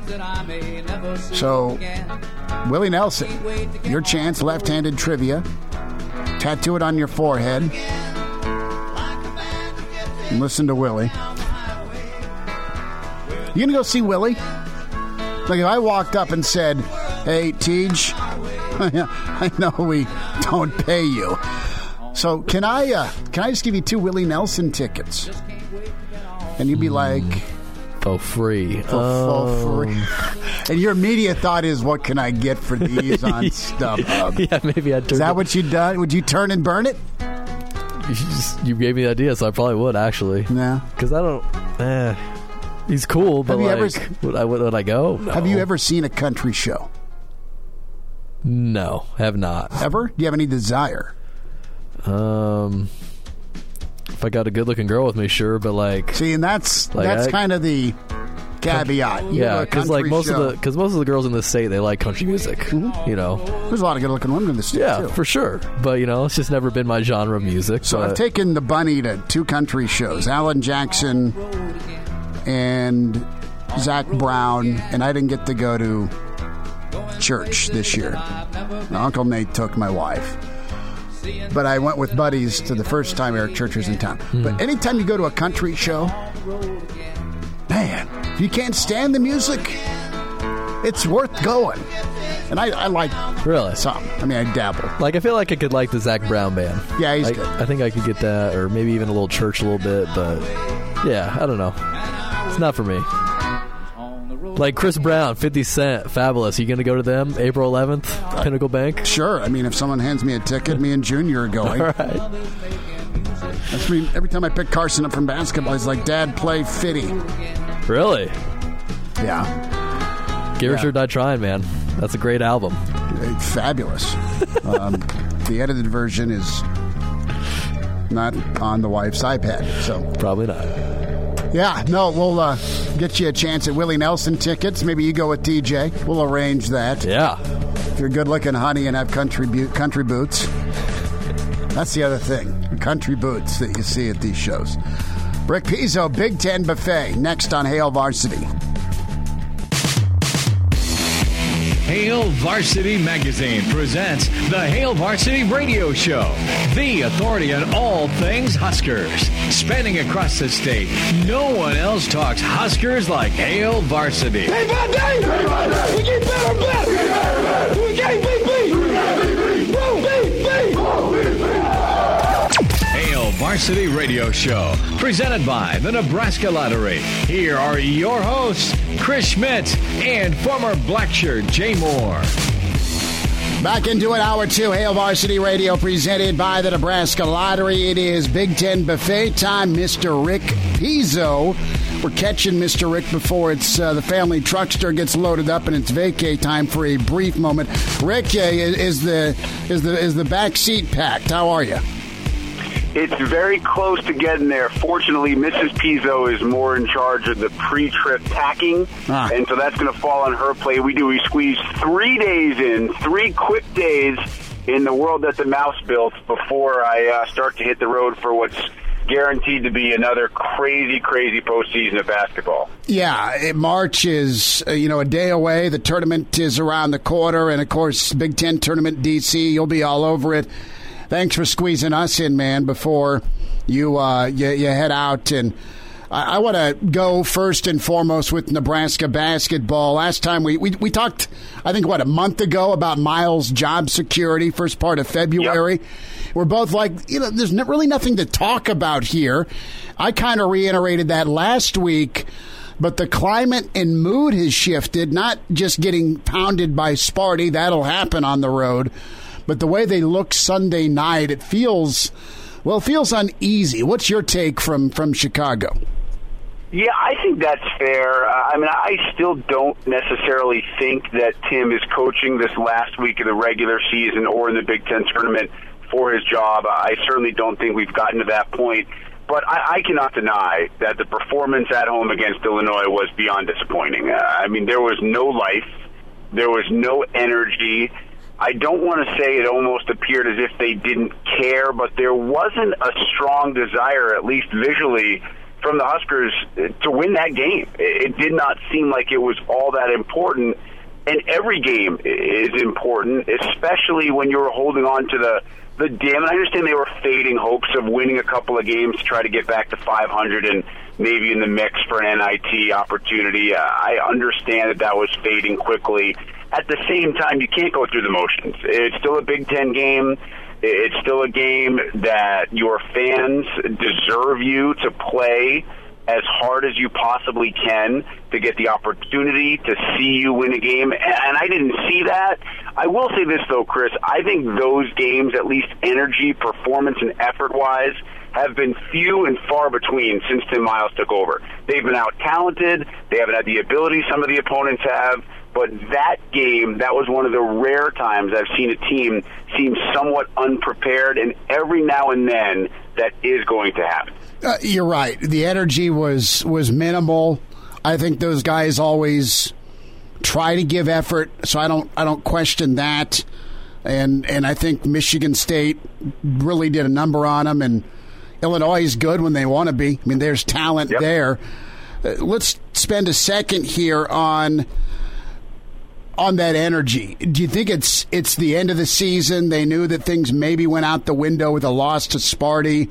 So, Willie Nelson, your chance, left-handed trivia. Tattoo it on your forehead. And listen to Willie. You going to go see Willie? Like if I walked up and said, hey, Tej, I know we don't pay you. So can I just give you 2 Willie Nelson tickets? And you'd be like... For free. For free. And your immediate thought is, what can I get for these on StubHub? Yeah, maybe I'd turn. Is that what you'd done? Would you turn and burn it? You gave me the idea, so I probably would, actually. Yeah. Because I don't... he's cool, but would I go? No. Have you ever seen a country show? No, have not. Ever? Do you have any desire? If I got a good-looking girl with me, sure, but like... See, and that's kind of the caveat. Yeah, because like most of the girls in the state, they like country music. Mm-hmm. You know, there's a lot of good-looking women in the state. Yeah, too. For sure. But you know, it's just never been my genre of music. So I've taken the bunny to 2 country shows: Alan Jackson and Zach Brown, and I didn't get to go to church this year. My Uncle Nate took my wife. But I went with buddies to the first time Eric Church was in town. But anytime you go to a country show, man, if you can't stand the music, it's worth going. And I like some. I mean, I dabble. Like, I feel like I could like the Zach Brown band. Yeah, he's good. I think I could get that, or maybe even a little church a little bit. But, yeah, I don't know. It's not for me. Like Chris Brown, 50 Cent, Fabulous. Are you going to go to them April 11th, Pinnacle Bank? Sure. I mean, if someone hands me a ticket, me and Junior are going. All right. That's me. Every time I pick Carson up from basketball, he's like, Dad, play Fitty. Really? Yeah. Gary Sure Died Trying, man. That's a great album. Fabulous. The edited version is not on the wife's iPad, so probably not. Yeah, no, we'll get you a chance at Willie Nelson tickets. Maybe you go with TJ. We'll arrange that. Yeah. If you're good-looking, honey, and have country boots. That's the other thing, country boots that you see at these shows. Rick Pizzo, Big Ten Buffet, next on Hail Varsity. Hail Varsity Magazine presents the Hail Varsity Radio Show, the authority on all things Huskers. Spanning across the state, no one else talks Huskers like Hail Varsity. Day by day, we get better and better. We can't beat. Hail Varsity Radio Show, presented by the Nebraska Lottery. Here are your hosts, Chris Schmidt and former Blackshirt Jay Moore. Back into it, Hour 2, Hail Varsity Radio, presented by the Nebraska Lottery. It is Big Ten Buffet time. Mr. Rick Pizzo. We're catching Mr. Rick before it's the family truckster gets loaded up and it's vacay time for a brief moment. Rick, is the back seat packed? How are you? It's very close to getting there. Fortunately, Mrs. Pizzo is more in charge of the pre-trip packing, and so that's going to fall on her plate. We squeeze 3 days in, 3 quick days in the world that the mouse built before I start to hit the road for what's guaranteed to be another crazy postseason of basketball. Yeah, March is a day away. The tournament is around the corner, and of course, Big Ten tournament DC. You'll be all over it. Thanks for squeezing us in, man, before you head out. And I want to go first and foremost with Nebraska basketball. Last time we talked, I think, a month ago about Miles' job security, first part of February. Yep. We're both like, there's really nothing to talk about here. I kind of reiterated that last week, but the climate and mood has shifted, not just getting pounded by Sparty. That'll happen on the road. but the way they look Sunday night, it feels uneasy. What's your take from Chicago? Yeah, I think that's fair. I still don't necessarily think that Tim is coaching this last week of the regular season or in the Big Ten tournament for his job. I certainly don't think we've gotten to that point. But I cannot deny that the performance at home against Illinois was beyond disappointing. There was no life. There was no energy. I don't want to say it almost appeared as if they didn't care, but there wasn't a strong desire, at least visually, from the Huskers to win that game. It did not seem like it was all that important. And every game is important, especially when you're holding on to the damn. And I understand they were fading hopes of winning a couple of games to try to get back to 500 and maybe in the mix for an NIT opportunity. I understand that was fading quickly. At the same time, you can't go through the motions. It's still a Big Ten game. It's still a game that your fans deserve you to play as hard as you possibly can to get the opportunity to see you win a game. And I didn't see that. I will say this, though, Chris. I think those games, at least energy, performance, and effort-wise, have been few and far between since Tim Miles took over. They've been out-talented. They haven't had the ability some of the opponents have. But that game, that was one of the rare times I've seen a team seem somewhat unprepared, and every now and then that is going to happen. You're right. The energy was minimal. I think those guys always try to give effort, so I don't question that. And I think Michigan State really did a number on them, and Illinois is good when they want to be. There's talent there. Let's spend a second here on that energy. Do you think it's the end of the season? They knew that things maybe went out the window with a loss to Sparty.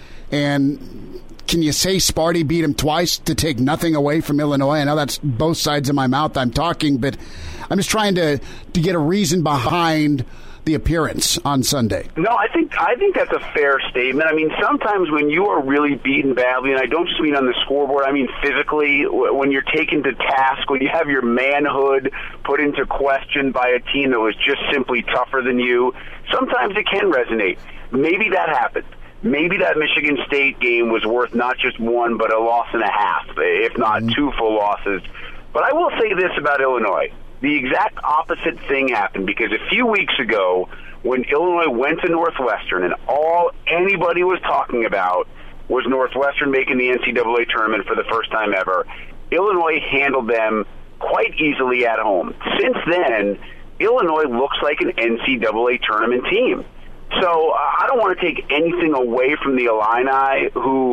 And can you say Sparty beat them twice to take nothing away from Illinois? I know that's both sides of my mouth I'm talking, but I'm just trying to get a reason behind the appearance on Sunday. No, I think that's a fair statement. Sometimes when you are really beaten badly, and I don't just mean on the scoreboard, I mean physically, when you're taken to task, when you have your manhood put into question by a team that was just simply tougher than you, sometimes it can resonate. Maybe that happened. Maybe that Michigan State game was worth not just one, but a loss and a half, if not two full losses. But I will say this about Illinois. The exact opposite thing happened, because a few weeks ago, when Illinois went to Northwestern and all anybody was talking about was Northwestern making the NCAA tournament for the first time ever, Illinois handled them quite easily at home. Since then, Illinois looks like an NCAA tournament team. So I don't want to take anything away from the Illini,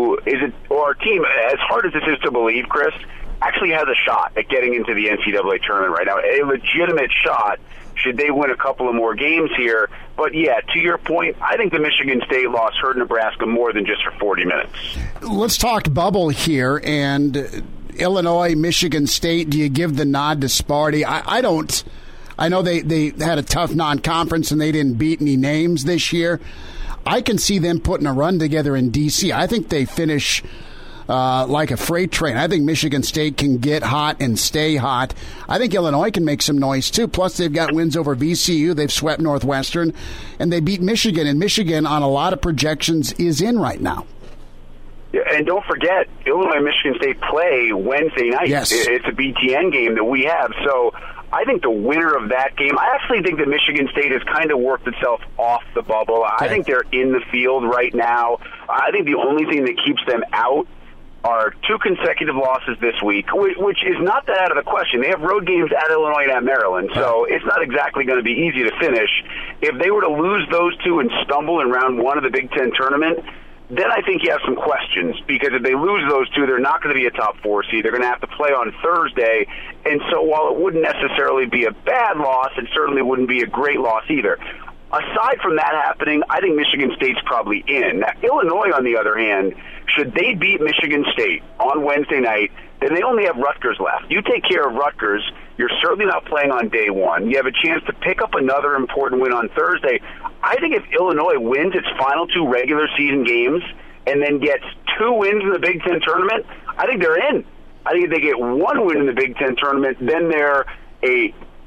or our team, as hard as this is to believe, Chris, actually has a shot at getting into the NCAA tournament right now. A legitimate shot should they win a couple of more games here. But, yeah, to your point, I think the Michigan State loss hurt Nebraska more than just for 40 minutes. Let's talk bubble here. And Illinois, Michigan State, do you give the nod to Sparty? I don't. I know they had a tough non-conference and they didn't beat any names this year. I can see them putting a run together in D.C. I think they finish like a freight train. I think Michigan State can get hot and stay hot. I think Illinois can make some noise, too. Plus, they've got wins over VCU. They've swept Northwestern. And they beat Michigan. And Michigan, on a lot of projections, is in right now. Yeah, and don't forget, Illinois and Michigan State play Wednesday night. Yes. It's a BTN game that we have. So I think the winner of that game, I actually think that Michigan State has kind of worked itself off the bubble. I think they're in the field right now. I think the only thing that keeps them out are 2 consecutive losses this week, which is not that out of the question. They have road games at Illinois and at Maryland, so it's not exactly going to be easy to finish. If they were to lose those 2 and stumble in round 1 of the Big Ten tournament, then I think you have some questions, because if they lose those 2, they're not going to be a top 4 seed. They're going to have to play on Thursday, and so while it wouldn't necessarily be a bad loss, it certainly wouldn't be a great loss either. Aside from that happening, I think Michigan State's probably in. Now, Illinois, on the other hand, should they beat Michigan State on Wednesday night, then they only have Rutgers left. You take care of Rutgers, you're certainly not playing on day 1. You have a chance to pick up another important win on Thursday. I think if Illinois wins its final 2 regular season games and then gets 2 wins in the Big Ten tournament, I think they're in. I think if they get 1 win in the Big Ten tournament, then they're a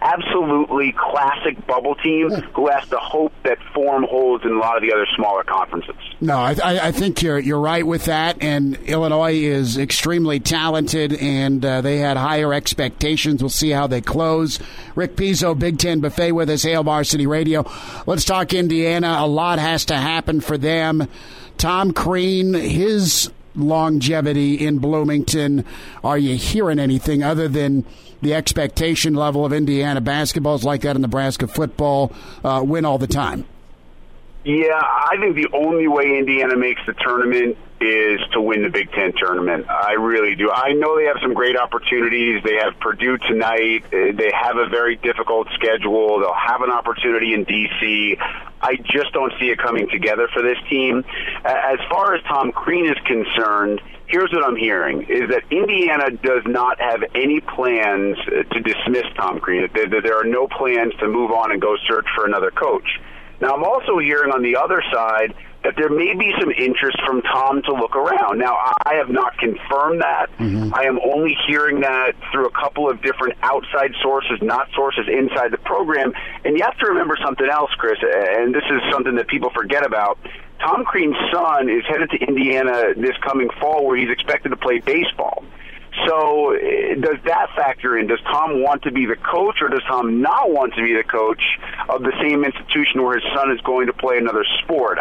absolutely classic bubble team who has to hope that form holds in a lot of the other smaller conferences. No, I think you're right with that, and Illinois is extremely talented, and they had higher expectations. We'll see how they close. Rick Pizzo, Big Ten Buffet with us, Hail Varsity Radio. Let's talk Indiana. A lot has to happen for them. Tom Crean, his longevity in Bloomington, are you hearing anything other than the expectation level of Indiana basketball is like that in Nebraska football, win all the time? Yeah, I think the only way Indiana makes the tournament is to win the Big Ten tournament. I really do. I know they have some great opportunities. They have Purdue tonight. They have a very difficult schedule. They'll have an opportunity in D.C. I just don't see it coming together for this team. As far as Tom Crean is concerned, here's what I'm hearing, is that Indiana does not have any plans to dismiss Tom Crean. There are no plans to move on and go search for another coach. Now, I'm also hearing on the other side that there may be some interest from Tom to look around. Now, I have not confirmed that. Mm-hmm. I am only hearing that through a couple of different outside sources, not sources inside the program. And you have to remember something else, Chris, and this is something that people forget about. Tom Crean's son is headed to Indiana this coming fall where he's expected to play baseball. So does that factor in? Does Tom want to be the coach, or does Tom not want to be the coach of the same institution where his son is going to play another sport?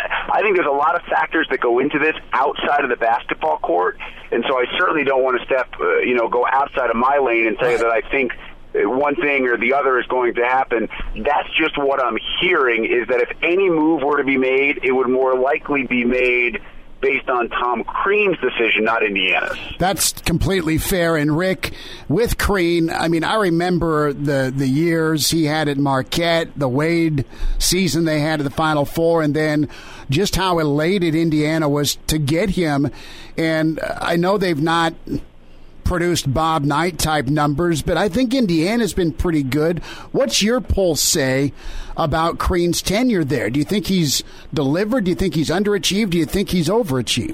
I think there's a lot of factors that go into this outside of the basketball court, and so I certainly don't want to go outside of my lane and tell you that I think one thing or the other is going to happen. That's just what I'm hearing, is that if any move were to be made, it would more likely be made based on Tom Crean's decision, not Indiana's. That's completely fair. And Rick, with Crean, I mean, I remember the years he had at Marquette, the Wade season they had at the Final Four, and then just how elated Indiana was to get him. And I know they've not produced Bob Knight type numbers, but I think Indiana's been pretty good. What's your pulse say about Crean's tenure there? Do you think he's delivered? Do you think he's underachieved? Do you think he's overachieved?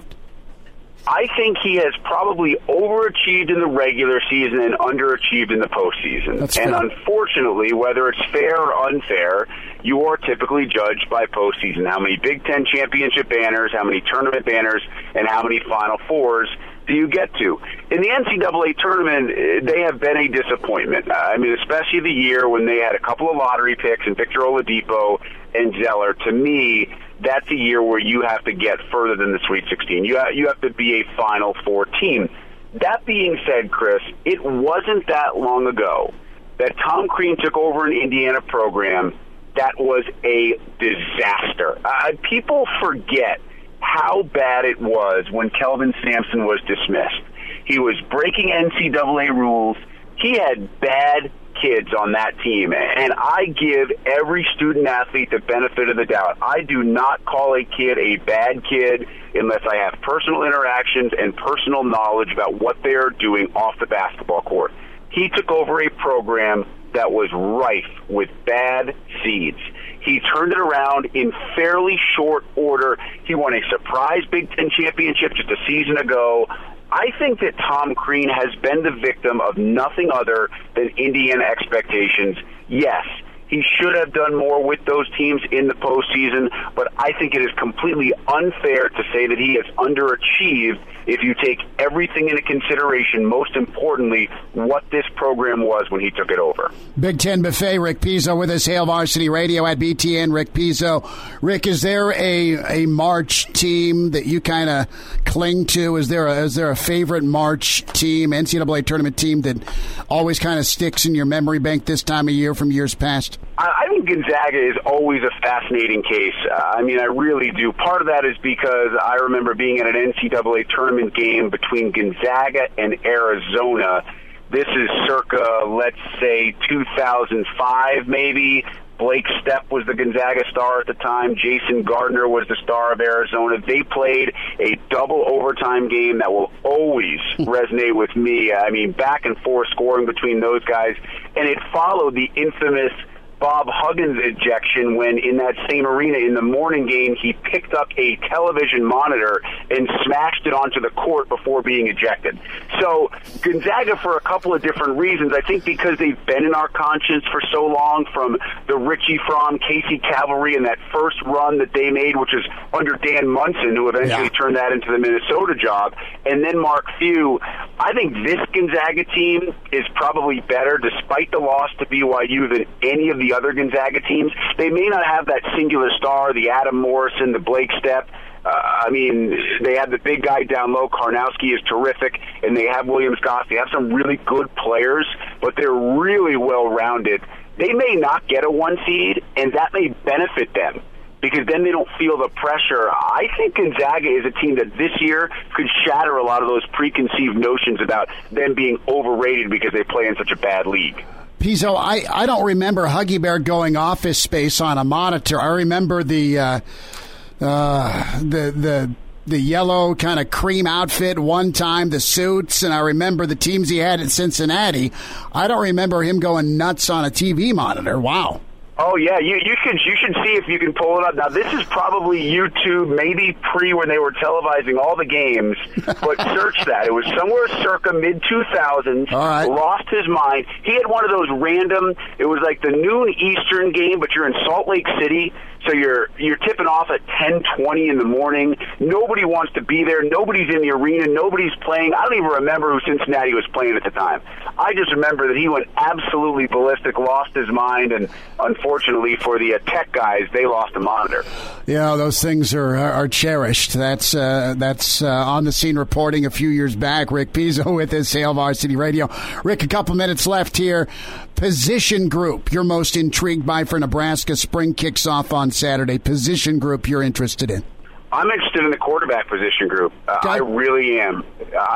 I think he has probably overachieved in the regular season and underachieved in the postseason. And unfortunately, whether it's fair or unfair, you are typically judged by postseason. How many Big Ten championship banners, how many tournament banners, and how many Final Fours do you get to? In the NCAA tournament, they have been a disappointment. I mean, especially the year when they had a couple of lottery picks and Victor Oladipo and Zeller. To me, that's a year where you have to get further than the Sweet 16. You have to be a Final Four team. That being said, Chris, it wasn't that long ago that Tom Crean took over an Indiana program that was a disaster. People forget how bad it was when Kelvin Sampson was dismissed. He was breaking NCAA rules. He had bad kids on that team, and I give every student athlete the benefit of the doubt. I do not call a kid a bad kid unless I have personal interactions and personal knowledge about what they are doing off the basketball court. He took over a program that was rife with bad seeds. He turned it around in fairly short order. He won a surprise Big Ten championship just a season ago. I think that Tom Crean has been the victim of nothing other than Indiana expectations. Yes, he should have done more with those teams in the postseason, but I think it is completely unfair to say that he has underachieved if you take everything into consideration, most importantly, what this program was when he took it over. Big Ten Buffet, Rick Pizzo with us, Hail Varsity Radio at BTN, Rick Pizzo. Rick, is there a March team that you kind of cling to? Is there a favorite March team, NCAA tournament team that always kind of sticks in your memory bank this time of year from years past? I think Gonzaga is always a fascinating case. I mean, I really do. Part of that is because I remember being at an NCAA tournament game between Gonzaga and Arizona. This is circa, let's say, 2005 maybe. Blake Stepp was the Gonzaga star at the time. Jason Gardner was the star of Arizona. They played a double overtime game that will always resonate with me. I mean, back and forth scoring between those guys. And it followed the infamous Bob Huggins ejection when in that same arena in the morning game he picked up a television monitor and smashed it onto the court before being ejected. So Gonzaga, for a couple of different reasons, I think because they've been in our conscience for so long, from the Richie Fromm, Casey Cavalry, and that first run that they made, which is under Dan Munson, who eventually turned that into the Minnesota job, and then Mark Few. I think this Gonzaga team is probably better, despite the loss to BYU, than any of the other Gonzaga teams. They may not have that singular star, the Adam Morrison, the Blake Stepp. They have the big guy down low. Karnowski is terrific, and they have Williams Goss. They have some really good players, but they're really well-rounded. They may not get a 1 seed, and that may benefit them, because then they don't feel the pressure. I think Gonzaga is a team that this year could shatter a lot of those preconceived notions about them being overrated because they play in such a bad league. Pizzo, I don't remember Huggy Bear going Office Space on a monitor. I remember the yellow kind of cream outfit one time, the suits, and I remember the teams he had at Cincinnati. I don't remember him going nuts on a TV monitor. Wow. Oh, yeah, you should see if you can pull it up. Now, this is probably YouTube, maybe when they were televising all the games, but search that. It was somewhere circa mid-2000s. All right. Lost his mind. He had one of those random, it was like the noon Eastern game, but you're in Salt Lake City, so you're tipping off at 10:20 in the morning. Nobody wants to be there. Nobody's in the arena. Nobody's playing. I don't even remember who Cincinnati was playing at the time. I just remember that he went absolutely ballistic, lost his mind, and unfortunately for the tech guys, they lost a monitor. Yeah, those things are cherished. That's on the scene reporting a few years back. Rick Pizzo with his Hail Varsity Radio. Rick, a couple minutes left here. Position group you're most intrigued by for Nebraska. Spring kicks off on Saturday. Position group you're interested in. I'm interested in the quarterback position group. I really am.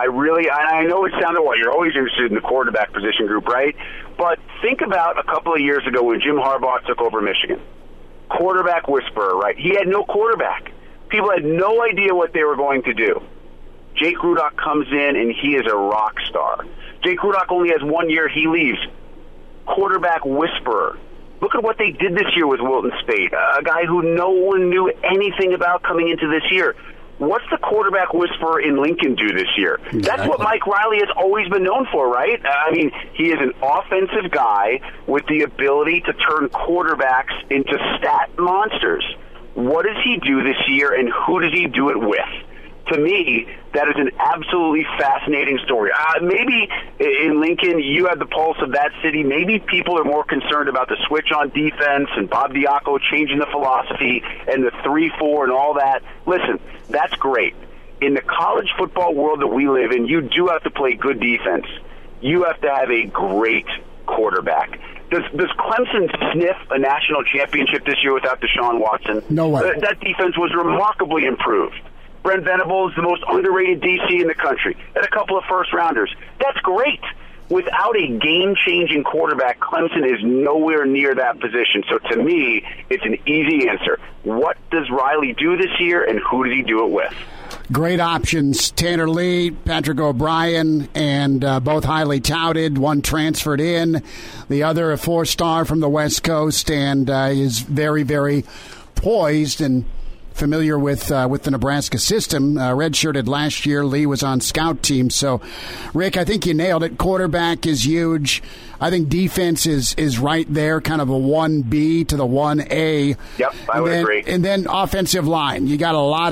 I know it sounded you're always interested in the quarterback position group, right? But think about a couple of years ago when Jim Harbaugh took over Michigan. Quarterback whisperer, right? He had no quarterback. People had no idea what they were going to do. Jake Rudock comes in, and he is a rock star. Jake Rudock only has 1 year. He leaves. Quarterback whisperer. Look at what they did this year with Wilton Speight, a guy who no one knew anything about coming into this year. What's the quarterback whisperer in Lincoln do this year? Exactly. That's what Mike Riley has always been known for, right? He is an offensive guy with the ability to turn quarterbacks into stat monsters. What does he do this year, and who does he do it with? To me, that is an absolutely fascinating story. Maybe in Lincoln, you have the pulse of that city. Maybe people are more concerned about the switch on defense and Bob Diaco changing the philosophy and the 3-4 and all that. Listen, that's great. In the college football world that we live in, you do have to play good defense. You have to have a great quarterback. Does Clemson sniff a national championship this year without Deshaun Watson? No way. That defense was remarkably improved. Brent Venables, the most underrated DC in the country, and a couple of first-rounders. That's great. Without a game-changing quarterback, Clemson is nowhere near that position. So to me, it's an easy answer. What does Riley do this year, and who does he do it with? Great options. Tanner Lee, Patrick O'Brien, and both highly touted. One transferred in, the other a 4-star from the West Coast, and is very, very poised and familiar with the Nebraska system. Redshirted last year. Lee was on scout team. So, Rick, I think you nailed it. Quarterback is huge. I think defense is right there, kind of a 1B to the 1A. Yep, I would agree. And then offensive line. You got a lot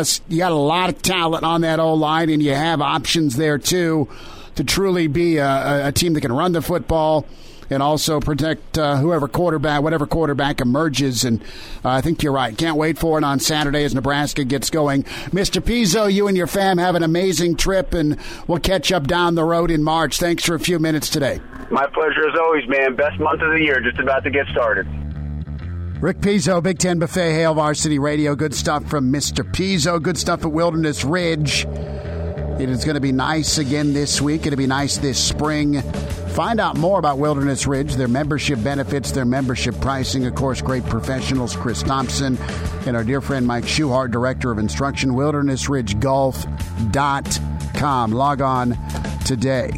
of talent on that O-line, and you have options there too to truly be a team that can run the football and also protect whatever quarterback emerges. And I think you're right. Can't wait for it on Saturday as Nebraska gets going. Mr. Pizzo, you and your fam have an amazing trip, and we'll catch up down the road in March. Thanks for a few minutes today. My pleasure as always, man. Best month of the year, just about to get started. Rick Pizzo, Big Ten Buffet, Hail Varsity Radio. Good stuff from Mr. Pizzo. Good stuff at Wilderness Ridge. It is going to be nice again this week. It'll be nice this spring. Find out more about Wilderness Ridge, their membership benefits, their membership pricing. Of course, great professionals, Chris Thompson, and our dear friend Mike Schuhart, Director of Instruction, wildernessridgegolf.com. Log on today.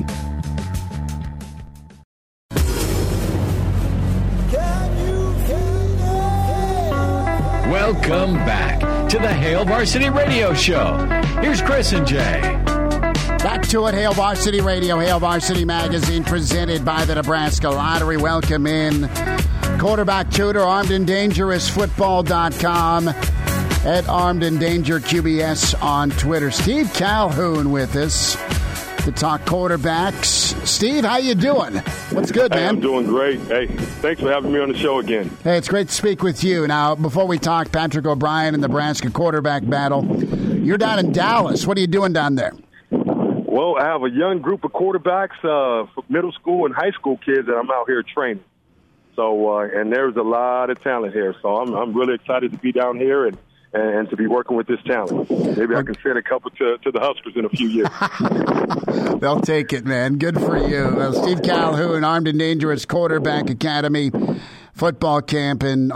Welcome back to the Hail Varsity Radio Show. Here's Chris and Jay. Back to it, Hail Varsity Radio, Hail Varsity Magazine, presented by the Nebraska Lottery. Welcome in quarterback tutor, armedanddangerousfootball.com, at Armed and Danger QBS on Twitter. Steve Calhoun with us to talk quarterbacks. Steve, how you doing? What's good, man? Hey, I'm doing great. Hey, thanks for having me on the show again. Hey, it's great to speak with you. Now, before we talk Patrick O'Brien and the Nebraska quarterback battle, you're down in Dallas. What are you doing down there? Well, I have a young group of quarterbacks, for middle school and high school kids that I'm out here training. So, and there's a lot of talent here. So I'm really excited to be down here and to be working with this talent. Maybe I can send a couple to the Huskers in a few years. They'll take it, man. Good for you. Well, Steve Calhoun, Armed and Dangerous Quarterback Academy football camp, and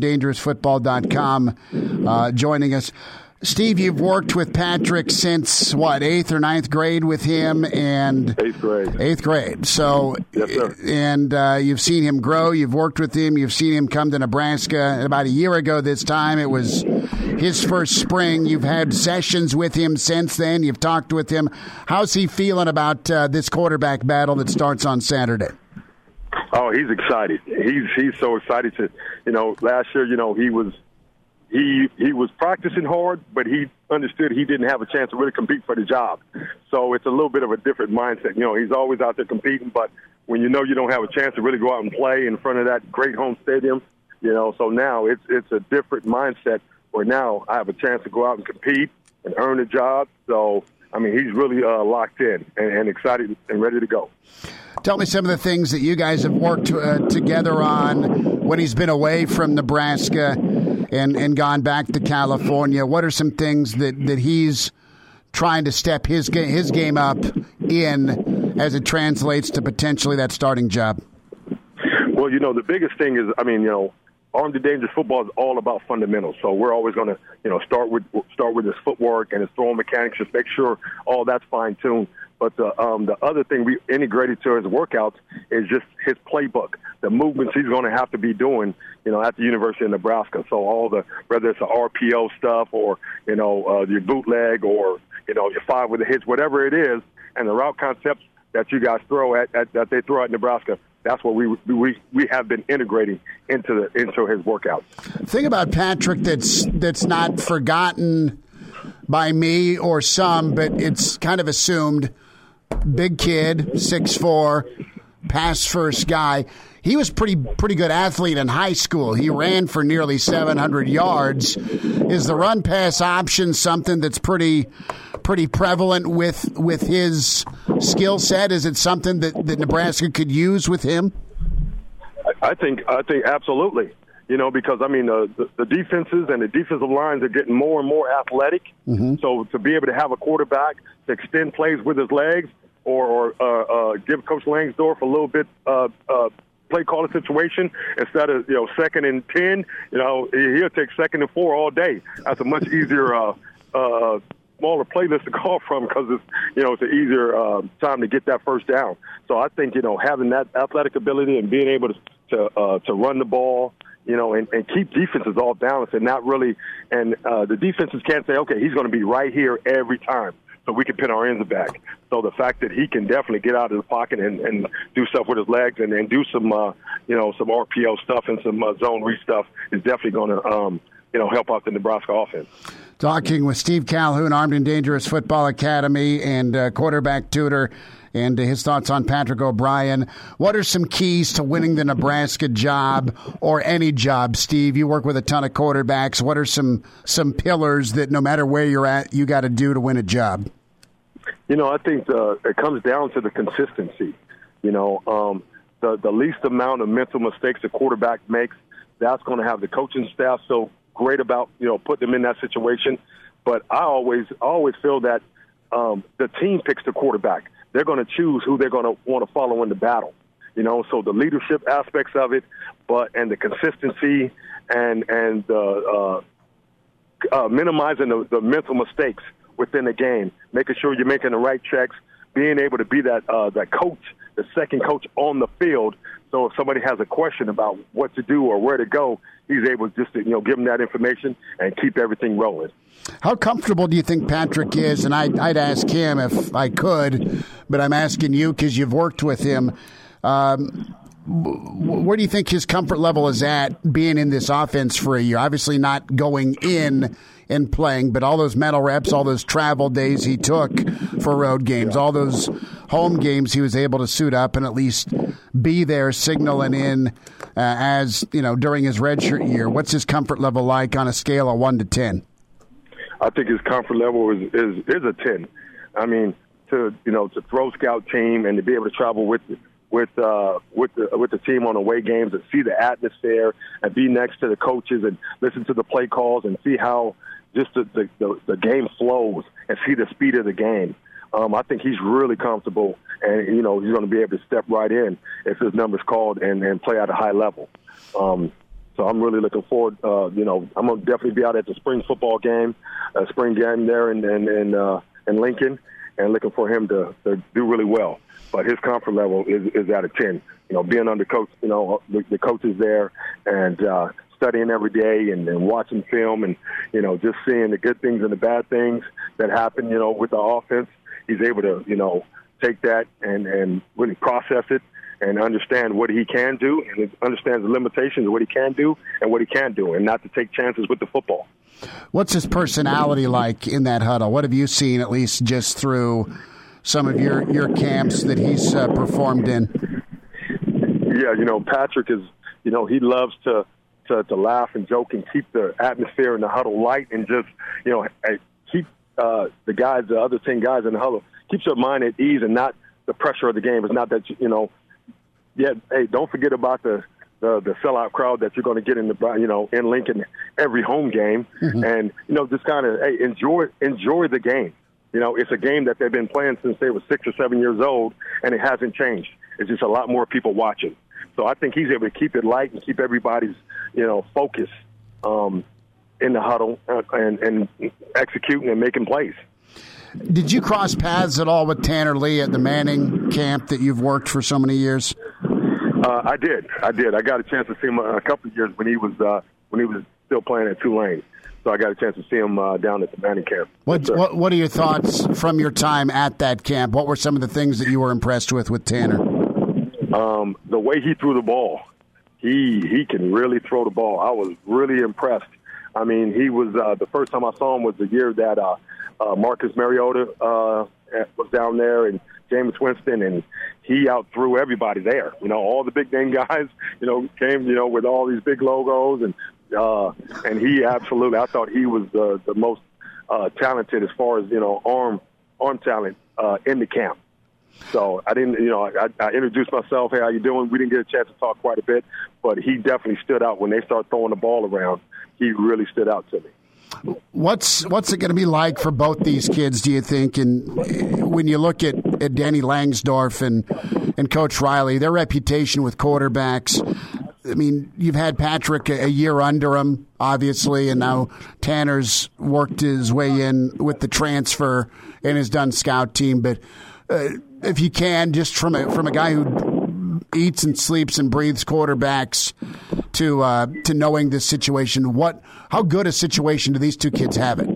armedanddangerousfootball.com joining us. Steve, you've worked with Patrick since, 8th or 9th grade with him? And 8th grade. 8th grade. So, yes, sir. And you've seen him grow. You've worked with him. You've seen him come to Nebraska. About a year ago this time, it was his first spring. You've had sessions with him since then. You've talked with him. How's he feeling about this quarterback battle that starts on Saturday? Oh, he's excited. He's so excited to, last year, he was practicing hard, but he understood he didn't have a chance to really compete for the job. So it's a little bit of a different mindset. He's always out there competing, but when you don't have a chance to really go out and play in front of that great home stadium, so now it's a different mindset where now I have a chance to go out and compete and earn a job. So, he's really locked in and excited and ready to go. Tell me some of the things that you guys have worked together on when he's been away from Nebraska and gone back to California. What are some things that he's trying to step his game up in as it translates to potentially that starting job? Well, the biggest thing is, Armed and Dangerous football is all about fundamentals. So we're always going to, start with his footwork and his throwing mechanics, just make sure all that's fine-tuned. But the other thing we integrated to his workouts is just his playbook, the movements he's going to have to be doing, at the University of Nebraska. So whether it's the RPO stuff or, your bootleg or, your 5 with the hits, whatever it is, and the route concepts that you guys throw that they throw at Nebraska, that's what we have been integrating into his workouts. The thing about Patrick that's not forgotten by me or some, but it's kind of assumed, big kid, 6'4", pass first guy. He was pretty good athlete in high school. He ran for nearly 700 yards. Is the run pass option something that's pretty prevalent with his skill set? Is it something that Nebraska could use with him? I think absolutely. Because the defenses and the defensive lines are getting more and more athletic. Mm-hmm. So to be able to have a quarterback to extend plays with his legs or give Coach Langsdorff a little bit play calling situation instead of 2nd and 10, he'll take 2nd and 4 all day. That's a much easier smaller play list to call from because it's an easier time to get that first down. So I think having that athletic ability and being able to run the ball, and keep defenses all balanced and not really and the defenses can't say, okay, he's going to be right here every time, so we can pin our ends back. So the fact that he can definitely get out of the pocket and do stuff with his legs and do some some RPO stuff and some zone read stuff is definitely going to help out the Nebraska offense. Talking with Steve Calhoun, Armed and Dangerous Football Academy and quarterback tutor, and his thoughts on Patrick O'Brien. What are some keys to winning the Nebraska job or any job, Steve? You work with a ton of quarterbacks. What are some pillars that no matter where you're at, you got to do to win a job? I think it comes down to the consistency. The least amount of mental mistakes the quarterback makes, that's going to have the coaching staff so great about, putting them in that situation. But I always feel that the team picks the quarterback. They're going to choose who they're going to want to follow in the battle. So the leadership aspects of it, and the consistency and minimizing the mental mistakes within the game, making sure you're making the right checks, being able to be that coach, the second coach on the field, So if somebody has a question about what to do or where to go, he's able just to, give them that information and keep everything rolling. How comfortable do you think Patrick is? And I'd ask him if I could, but I'm asking you because you've worked with him. Where do you think his comfort level is at being in this offense for a year? Obviously not going in and playing, but all those mental reps, all those travel days he took for road games, all those home games he was able to suit up and at least be there signaling in as, during his redshirt year. What's his comfort level like on a scale of 1 to 10? I think his comfort level is a 10. I mean, to throw scout team and to be able to travel with the team on away games and see the atmosphere and be next to the coaches and listen to the play calls and see how just the game flows and see the speed of the game. I think he's really comfortable, and he's going to be able to step right in if his number's called and play at a high level. So I'm really looking forward. I'm going to definitely be out at the spring football game, spring game there in Lincoln, and looking for him to do really well. But his comfort level is at a 10. Being under coach, the coaches there and studying every day and watching film and, just seeing the good things and the bad things that happen, with the offense. He's able to, take that and really process it and understand what he can do and understands the limitations of what he can do and what he can't do and not to take chances with the football. What's his personality like in that huddle? What have you seen, at least just through some of your camps that he's performed in? Yeah, Patrick is, he loves to laugh and joke and keep the atmosphere in the huddle light and just, keep the other 10 guys in the huddle, keeps your mind at ease and not the pressure of the game. It's not that, hey, don't forget about the sellout crowd that you're going to get in in Lincoln every home game. Mm-hmm. And, just kind of, hey, enjoy the game. It's a game that they've been playing since they were 6 or 7 years old, and it hasn't changed. It's just a lot more people watching. So I think he's able to keep it light and keep everybody's, focus in the huddle and executing and making plays. Did you cross paths at all with Tanner Lee at the Manning camp that you've worked for so many years? I did. I got a chance to see him a couple of years when he was still playing at Tulane. So I got a chance to see him down at the Manning camp. What are your thoughts from your time at that camp? What were some of the things that you were impressed with Tanner? The way he threw the ball. He can really throw the ball. I was really impressed. I mean, he was the first time I saw him was the year that Marcus Mariota was down there and Jameis Winston, and he out-threw everybody there. All the big name guys, came, with all these big logos, and he absolutely, I thought he was the most talented as far as, arm talent in the camp. So I didn't, I introduced myself. Hey, how you doing? We didn't get a chance to talk quite a bit, but he definitely stood out when they started throwing the ball around. He really stood out to me. What's it going to be like for both these kids, do you think? And when you look at Danny Langsdorf and Coach Riley, their reputation with quarterbacks, I mean, you've had Patrick a year under him, obviously, and now Tanner's worked his way in with the transfer and has done scout team. But if you can, just from a guy who eats and sleeps and breathes quarterbacks to knowing this situation, how good a situation do these two kids have it?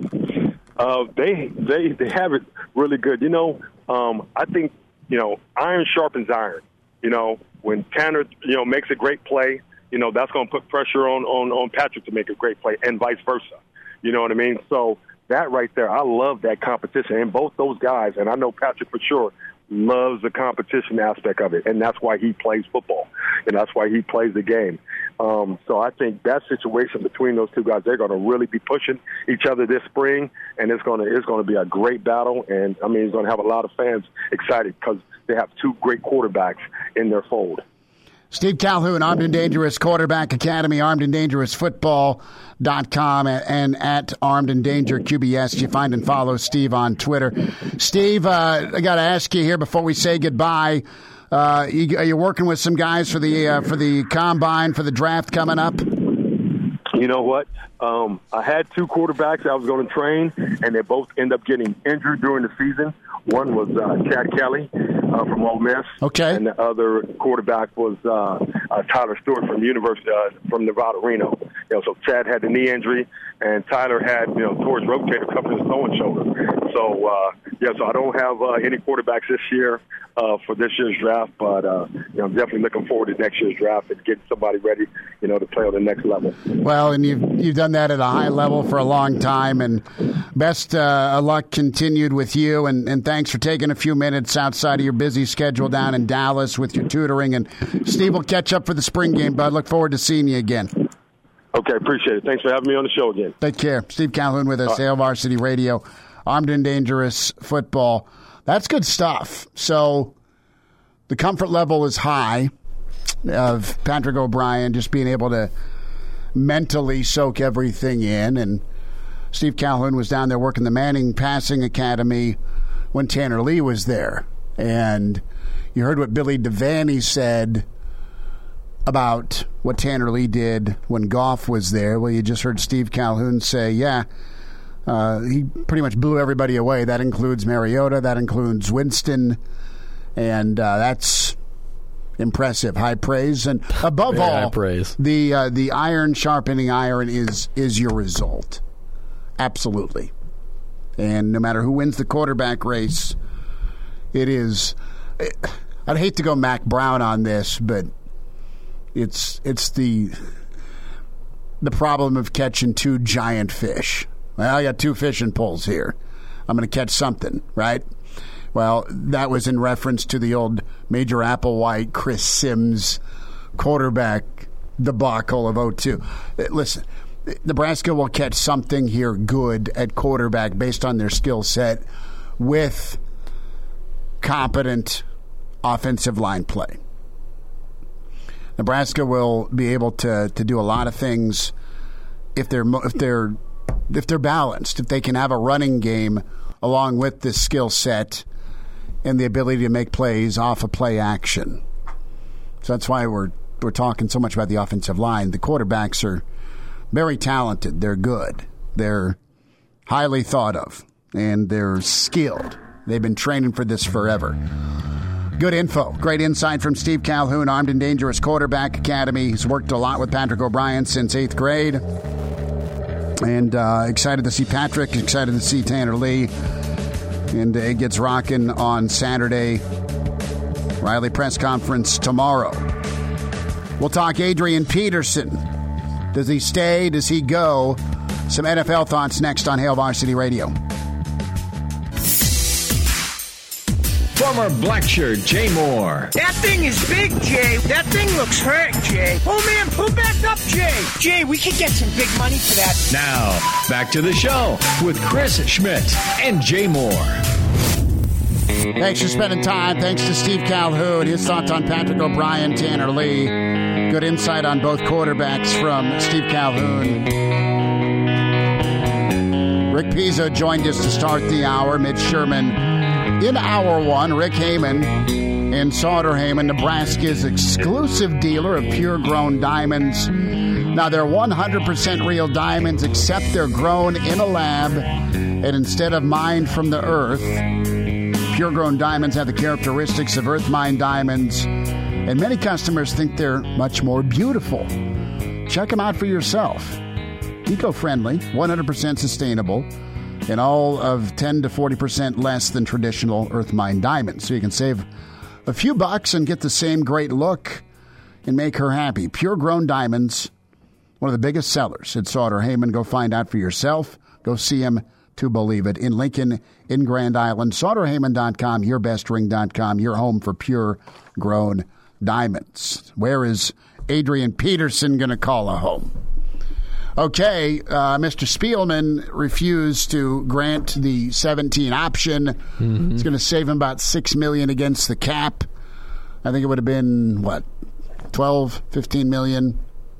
They have it really good. I think iron sharpens iron. When Tanner makes a great play, that's going to put pressure on Patrick to make a great play, and vice versa. You know what I mean? So that right there, I love that competition. And both those guys, and I know Patrick for sure, loves the competition aspect of it, and that's why he plays football, and that's why he plays the game. So I think that situation between those two guys, they're going to really be pushing each other this spring, and it's going to be a great battle. And I mean, it's going to have a lot of fans excited because they have two great quarterbacks in their fold. Steve Calhoun, Armed and Dangerous Quarterback Academy, armedanddangerousfootball.com, and at Armed and Danger QBS. You find and follow Steve on Twitter. Steve, I got to ask you here before we say goodbye. Are you working with some guys for the combine, for the draft coming up? You know what? I had two quarterbacks I was going to train, and they both end up getting injured during the season. One was Chad Kelly, from Ole Miss. Okay. And the other quarterback was Tyler Stewart from from Nevada, Reno. So Chad had the knee injury, and Tyler had, tore his rotator cuff in his throwing shoulder. So, so I don't have any quarterbacks this year for this year's draft, but I'm definitely looking forward to next year's draft and getting somebody ready, to play on the next level. Well, and you've done that at a high level for a long time, and best luck continued with you, and thanks for taking a few minutes outside of your busy schedule down in Dallas with your tutoring. And Steve will catch up for the spring game, bud. Look forward to seeing you again. Okay, appreciate it. Thanks for having me on the show again. Take care. Steve Calhoun with us, Hail Varsity Radio, Armed and Dangerous Football. That's good stuff. So the comfort level is high of Patrick O'Brien just being able to mentally soak everything in. And Steve Calhoun was down there working the Manning Passing Academy when Tanner Lee was there. And you heard what Billy Devaney said about what Tanner Lee did when Goff was there. Well, you just heard Steve Calhoun say, he pretty much blew everybody away. That includes Mariota. That includes Winston. And that's impressive. High praise. And above all, praise. The iron sharpening iron is your result. Absolutely. And no matter who wins the quarterback race, it is. I'd hate to go Mac Brown on this, but it's the problem of catching two giant fish. Well, I got two fishing poles here. I'm going to catch something, right? Well, that was in reference to the old Major Applewhite, Chris Sims quarterback debacle of 2002. Listen, Nebraska will catch something here good at quarterback based on their skill set with competent offensive line play. Nebraska will be able to do a lot of things if they're balanced, if they can have a running game along with this skill set and the ability to make plays off of play action. So that's why we're talking so much about the offensive line. The quarterbacks are very talented. They're good. They're highly thought of, and they're skilled. They've been training for this forever. Good info. Great insight from Steve Calhoun, Armed and Dangerous Quarterback Academy. He's worked a lot with Patrick O'Brien since 8th grade. And excited to see Patrick, excited to see Tanner Lee. And it gets rocking on Saturday. Riley press conference tomorrow. We'll talk Adrian Peterson. Does he stay? Does he go? Some NFL thoughts next on Hail Varsity Radio. Former black shirt Jay Moore. That thing is big, Jay. That thing looks hurt, Jay. Oh, man, pull back up, Jay. Jay, we could get some big money for that. Now, back to the show with Chris Schmidt and Jay Moore. Thanks for spending time. Thanks to Steve Calhoun. His thoughts on Patrick O'Brien, Tanner Lee. Good insight on both quarterbacks from Steve Calhoun. Rick Pizzo joined us to start the hour. Mitch Sherman in hour one. Rick Heyman in Sauter Heyman, Nebraska's exclusive dealer of pure-grown diamonds. Now, they're 100% real diamonds, except they're grown in a lab and instead of mined from the earth. Pure-grown diamonds have the characteristics of earth-mined diamonds, and many customers think they're much more beautiful. Check them out for yourself. Eco-friendly, 100% sustainable, and all of 10 to 40% less than traditional earth-mined diamonds. So you can save a few bucks and get the same great look and make her happy. Pure-grown diamonds, one of the biggest sellers at Sauter Heyman. Go find out for yourself. Go see him to believe it. In Lincoln, in Grand Island, SauterHeyman.com, yourbestring.com, your home for pure-grown diamonds. Where is Adrian Peterson going to call a home? Okay, Mr. Spielman refused to grant the 17 option. Mm-hmm. It's going to save him about $6 million against the cap. I think it would have been, what, 12, 15 million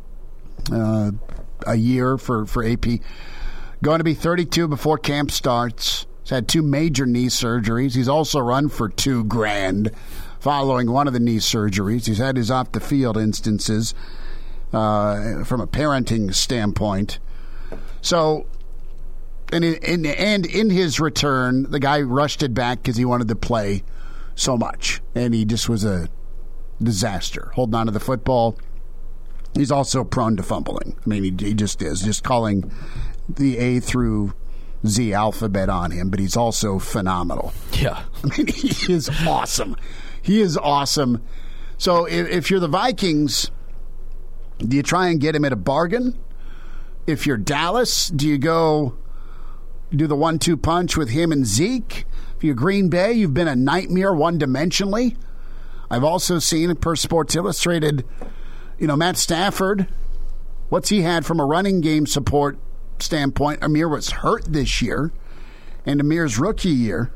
a year for AP. Going to be 32 before camp starts. He's had 2 major knee surgeries. He's also run for $2,000 following one of the knee surgeries. He's had his off-the-field instances from a parenting standpoint. So, and in his return, the guy rushed it back because he wanted to play so much, and he just was a disaster holding on to the football. He's also prone to fumbling. I mean, he just is. Just calling the A through Z alphabet on him, but he's also phenomenal. Yeah. I mean, he is awesome. He is awesome. So if you're the Vikings, do you try and get him at a bargain? If you're Dallas, do you go do the 1-2 punch with him and Zeke? If you're Green Bay, you've been a nightmare one-dimensionally. I've also seen, per Sports Illustrated, Matt Stafford, what's he had from a running game support standpoint? Amir was hurt this year, and Amir's rookie year.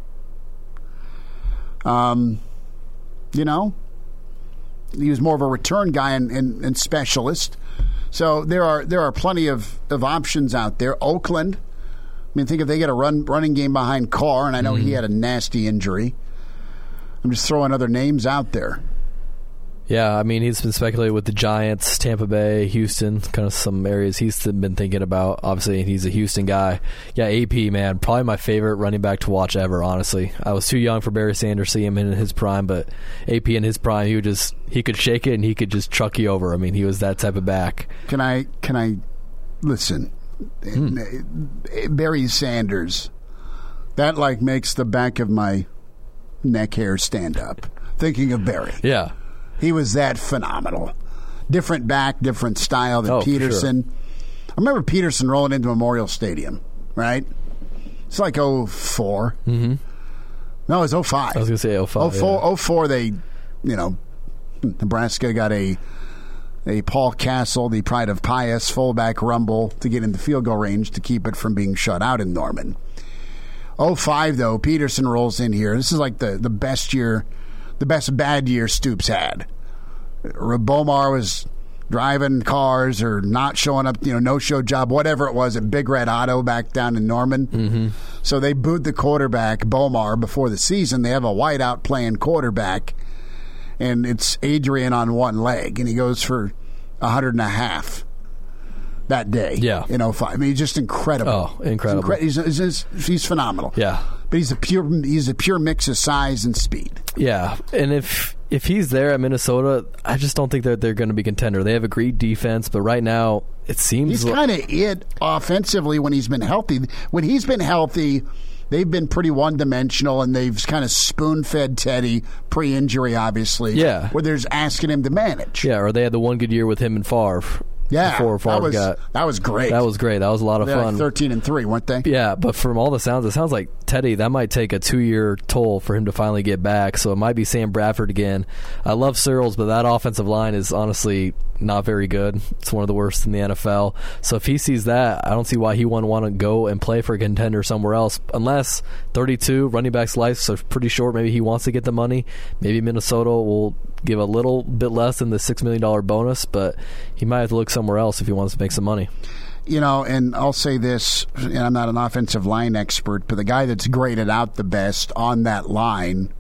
He was more of a return guy and specialist. So there are plenty of options out there. Oakland, I mean, think if they get a running game behind Carr, and I know he had a nasty injury. I'm just throwing other names out there. Yeah, I mean, he's been speculated with the Giants, Tampa Bay, Houston, kind of some areas he's been thinking about. Obviously, he's a Houston guy. Yeah, AP, man, probably my favorite running back to watch ever, honestly. I was too young for Barry Sanders, see him in his prime, but AP in his prime, he could shake it and he could just truck you over. I mean, he was that type of back. Can I listen? Barry Sanders, that makes the back of my neck hair stand up. Thinking of Barry. Yeah. He was that phenomenal. Different back, different style than Peterson. Sure. I remember Peterson rolling into Memorial Stadium, right? It's like 04. Mm-hmm. No, it was 05. I was going to say 05. 04, they, Nebraska got a Paul Castle, the pride of Pius, fullback rumble to get in the field goal range to keep it from being shut out in Norman. 05, though, Peterson rolls in here. This is like the best year. The best bad year Stoops had. Bomar was driving cars or not showing up, no-show job, whatever it was, at Big Red Auto back down in Norman. Mm-hmm. So they booed the quarterback, Bomar, before the season. They have a whiteout playing quarterback, and it's Adrian on one leg, and he goes for 100.5 that day. Yeah. In 05. I mean, he's just incredible. Oh, incredible. He's phenomenal. Yeah. But he's a pure mix of size and speed. Yeah, and if he's there at Minnesota, I just don't think that they're going to be contender. They have a great defense, but right now it seems he's kind of it offensively when he's been healthy. When he's been healthy, they've been pretty one-dimensional, and they've kind of spoon-fed Teddy pre-injury, obviously. Yeah, where they're asking him to manage. Yeah, or they had the one good year with him and Favre. Yeah, that was great. That was great. That was a lot of fun. 13-3, weren't they? Yeah, but from all the sounds, it sounds like Teddy, that might take a 2-year toll for him to finally get back. So it might be Sam Bradford again. I love Searles, but that offensive line is honestly not very good. It's one of the worst in the NFL. So if he sees that, I don't see why he wouldn't want to go and play for a contender somewhere else. Unless 32 running backs' life, so pretty short. Maybe he wants to get the money. Maybe Minnesota will give a little bit less than the $6 million bonus, but he might have to look somewhere else if he wants to make some money. And I'll say this, and I'm not an offensive line expert, but the guy that's graded out the best on that line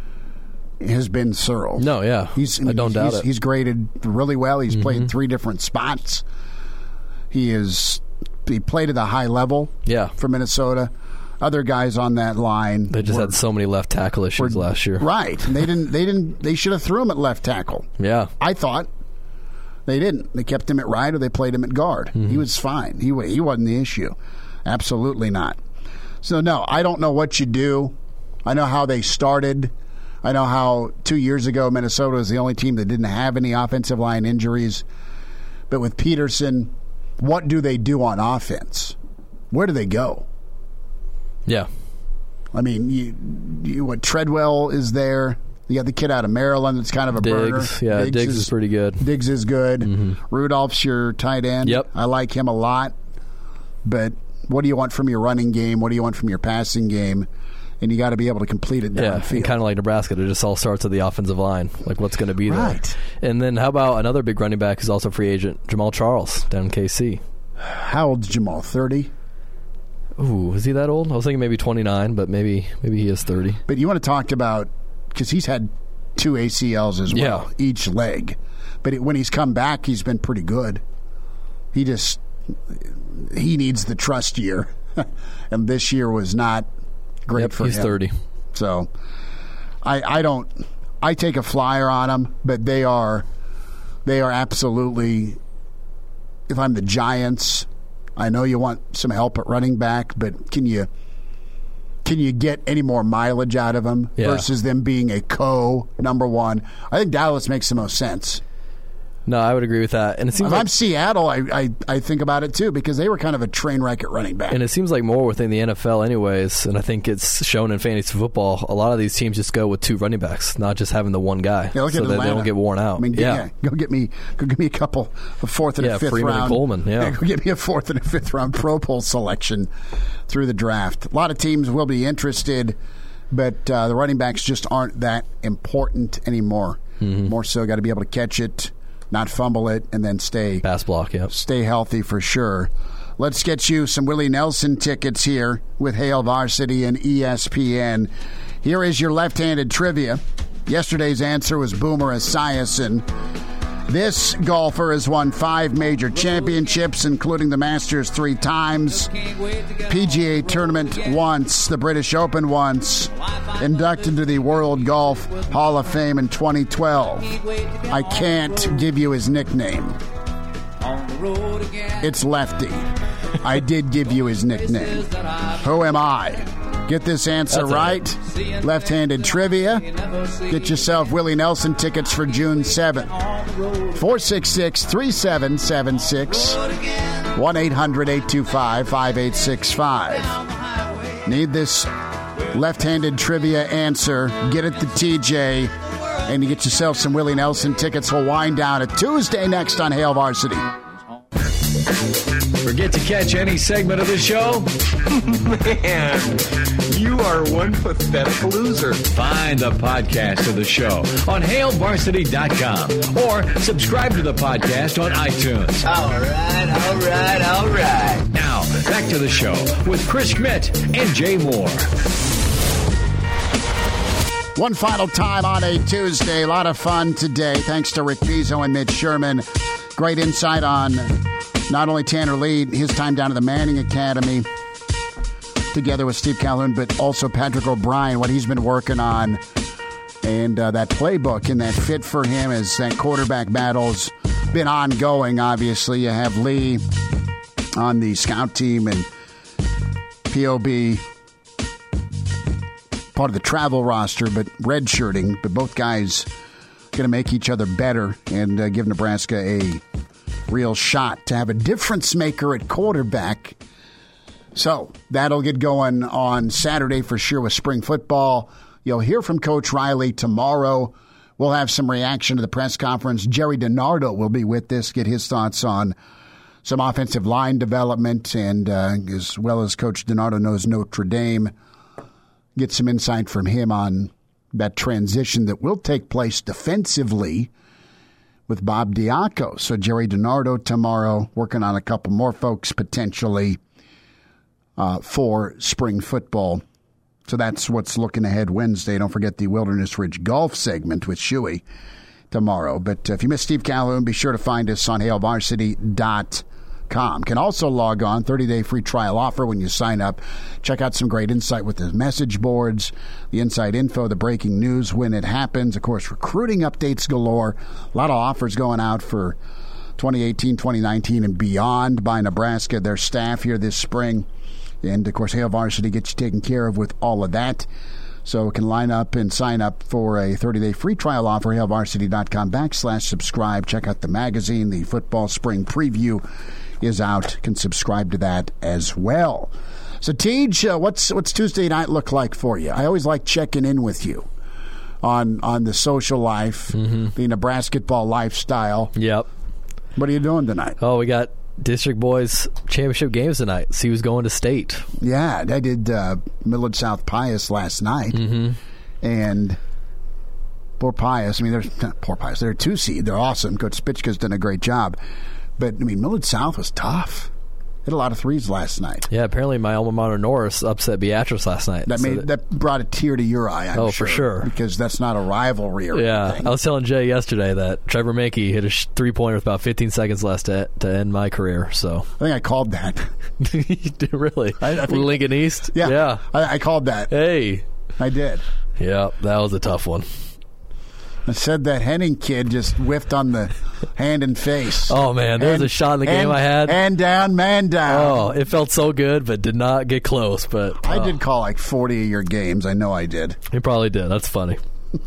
has been Searles. No, yeah. I don't doubt it. He's graded really well. He's played 3 different spots. He played at a high level for Minnesota. Other guys on that line, they just had so many left tackle issues last year. Right. And they should have threw him at left tackle. Yeah. I thought. They didn't. They kept him at right, or they played him at guard. Mm-hmm. He was fine. He wasn't the issue. Absolutely not. So, no, I don't know what you do. I know how they started. I know how 2 years ago Minnesota was the only team that didn't have any offensive line injuries. But with Peterson, what do they do on offense? Where do they go? Yeah. I mean, Treadwell is there. You got the kid out of Maryland that's kind of a burner. Yeah, Diggs is pretty good. Diggs is good. Mm-hmm. Rudolph's your tight end. Yep. I like him a lot. But what do you want from your running game? What do you want from your passing game? And you got to be able to complete it downfield. Yeah, kind of like Nebraska. It just all starts at the offensive line, like what's going to be there. Right. And then how about another big running back who's also a free agent, Jamal Charles, down in KC. How old's Jamal, 30? Ooh, is he that old? I was thinking maybe 29, but maybe he is 30. But you want to talk about, because he's had 2 ACLs as well, each leg. But when he's come back, he's been pretty good. He needs the trust year. And this year was not great for him. He's 30. So I take a flyer on them, but they are absolutely. If I'm the Giants, I know you want some help at running back, but can you get any more mileage out of them versus them being a number one? I think Dallas makes the most sense. No, I would agree with that. And it seems if I'm Seattle, I think about it too, because they were kind of a train wreck at running back. And it seems like more within the NFL anyways, and I think it's shown in fantasy football. A lot of these teams just go with 2 running backs, not just having the one guy, so that they don't get worn out. I mean, go get me a couple, a fourth and a fifth Freeman round. And Coleman, go get me a fourth and a fifth round Pro Bowl selection through the draft. A lot of teams will be interested, but the running backs just aren't that important anymore. Mm-hmm. More so, got to be able to catch it, not fumble it, and then stay pass block. Yep. Stay healthy for sure. Let's get you some Willie Nelson tickets here with Hail Varsity and ESPN. Here is your left-handed trivia. Yesterday's answer was Boomer Esiason. This golfer has won 5 major championships, including the Masters 3 times, PGA Tournament once, the British Open once, inducted into the World Golf Hall of Fame in 2012. I can't give you his nickname. It's Lefty. I did give you his nickname. Who am I? Get this answer right. Left-handed trivia. Get yourself Willie Nelson tickets for June 7th. 466-3776. 1-800-825-5865. Need this left-handed trivia answer. Get it to TJ. And you get yourself some Willie Nelson tickets. We'll wind down at Tuesday next on Hail Varsity. Forget to catch any segment of the show? Man, you are one pathetic loser. Find the podcast of the show on HailVarsity.com or subscribe to the podcast on iTunes. All right. Now, back to the show with Chris Schmidt and Jay Moore. One final time on a Tuesday. A lot of fun today. Thanks to Rick Pizzo and Mitch Sherman. Great insight on not only Tanner Lee, his time down at the Manning Academy, together with Steve Calhoun, but also Patrick O'Brien, what he's been working on, and that playbook and that fit for him as that quarterback battle's been ongoing. Obviously, you have Lee on the scout team and POB, part of the travel roster, but redshirting. But both guys going to make each other better and give Nebraska a real shot to have a difference maker at quarterback. So that'll get going on Saturday for sure with spring football. You'll hear from Coach Riley tomorrow. We'll have some reaction to the press conference. Jerry DiNardo will be with us, get his thoughts on some offensive line development, and as well as Coach DiNardo knows Notre Dame, get some insight from him on that transition that will take place defensively with Bob Diaco. So Jerry DiNardo tomorrow, working on a couple more folks potentially for spring football. So that's what's looking ahead Wednesday. Don't forget the Wilderness Ridge Golf segment with Shuey tomorrow. But if you missed Steve Calhoun, be sure to find us on HailVarsity.com. Can also log on, 30-day free trial offer when you sign up. Check out some great insight with the message boards, the inside info, the breaking news when it happens. Of course, recruiting updates galore. A lot of offers going out for 2018, 2019, and beyond by Nebraska, their staff here this spring. And, of course, Hail Varsity gets you taken care of with all of that. So you can line up and sign up for a 30-day free trial offer, HailVarsity.com/subscribe. Check out the magazine. The football spring preview is out. You can subscribe to that as well. So, Tej, what's Tuesday night look like for you? I always like checking in with you on the social life, the Nebraska ball lifestyle. Yep. What are you doing tonight? Oh, we got District Boys Championship games tonight. See who's going to state. Yeah, I did Millard South Pius last night. And poor Pius. I mean, there's not poor Pius. They're a 2-seed. They're awesome. Coach Spitchka's done a great job. But, I mean, Millard South was tough. Hit a lot of threes last night. Yeah, apparently my alma mater Norris upset Beatrice last night. That brought a tear to your eye, I'm sure. For sure. Because that's not a rivalry or anything. I was telling Jay yesterday that Trevor Mankey hit a three-pointer with about 15 seconds left to end my career. So I think I called that. You did, really? I think Lincoln East? Yeah. I called that. Hey. I did. Yep, that was a tough one. I said that Henning kid just whiffed on the hand and face. Oh, man, there was a shot in the game I had. Hand down, man down. Oh, it felt so good, but did not get close. But I did call like 40 of your games. I know I did. You probably did. That's funny.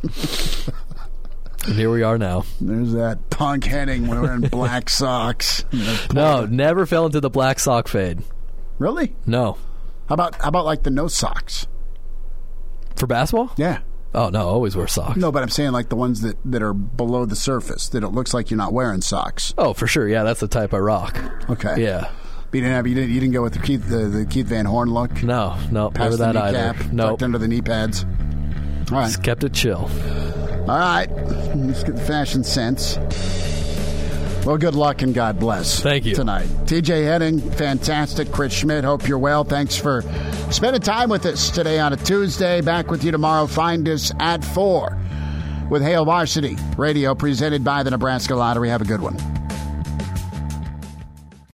And here we are now. There's that punk Henning wearing black socks. No, never fell into the black sock fade. Really? No. How about like the no socks? For basketball? Yeah. Oh, no, always wear socks. No, but I'm saying like the ones that are below the surface, that it looks like you're not wearing socks. Oh, for sure. Yeah, that's the type I rock. Okay. Yeah. But you didn't go with the Keith Van Horn look? No, never that either. No. Tucked under the knee pads? All right. Just kept it chill. All right. Let's get the fashion sense. Well, good luck and God bless. Thank you. Tonight. TJ Henning, fantastic. Chris Schmidt, hope you're well. Thanks for spending time with us today on a Tuesday. Back with you tomorrow. Find us at 4 with Hail Varsity Radio, presented by the Nebraska Lottery. Have a good one.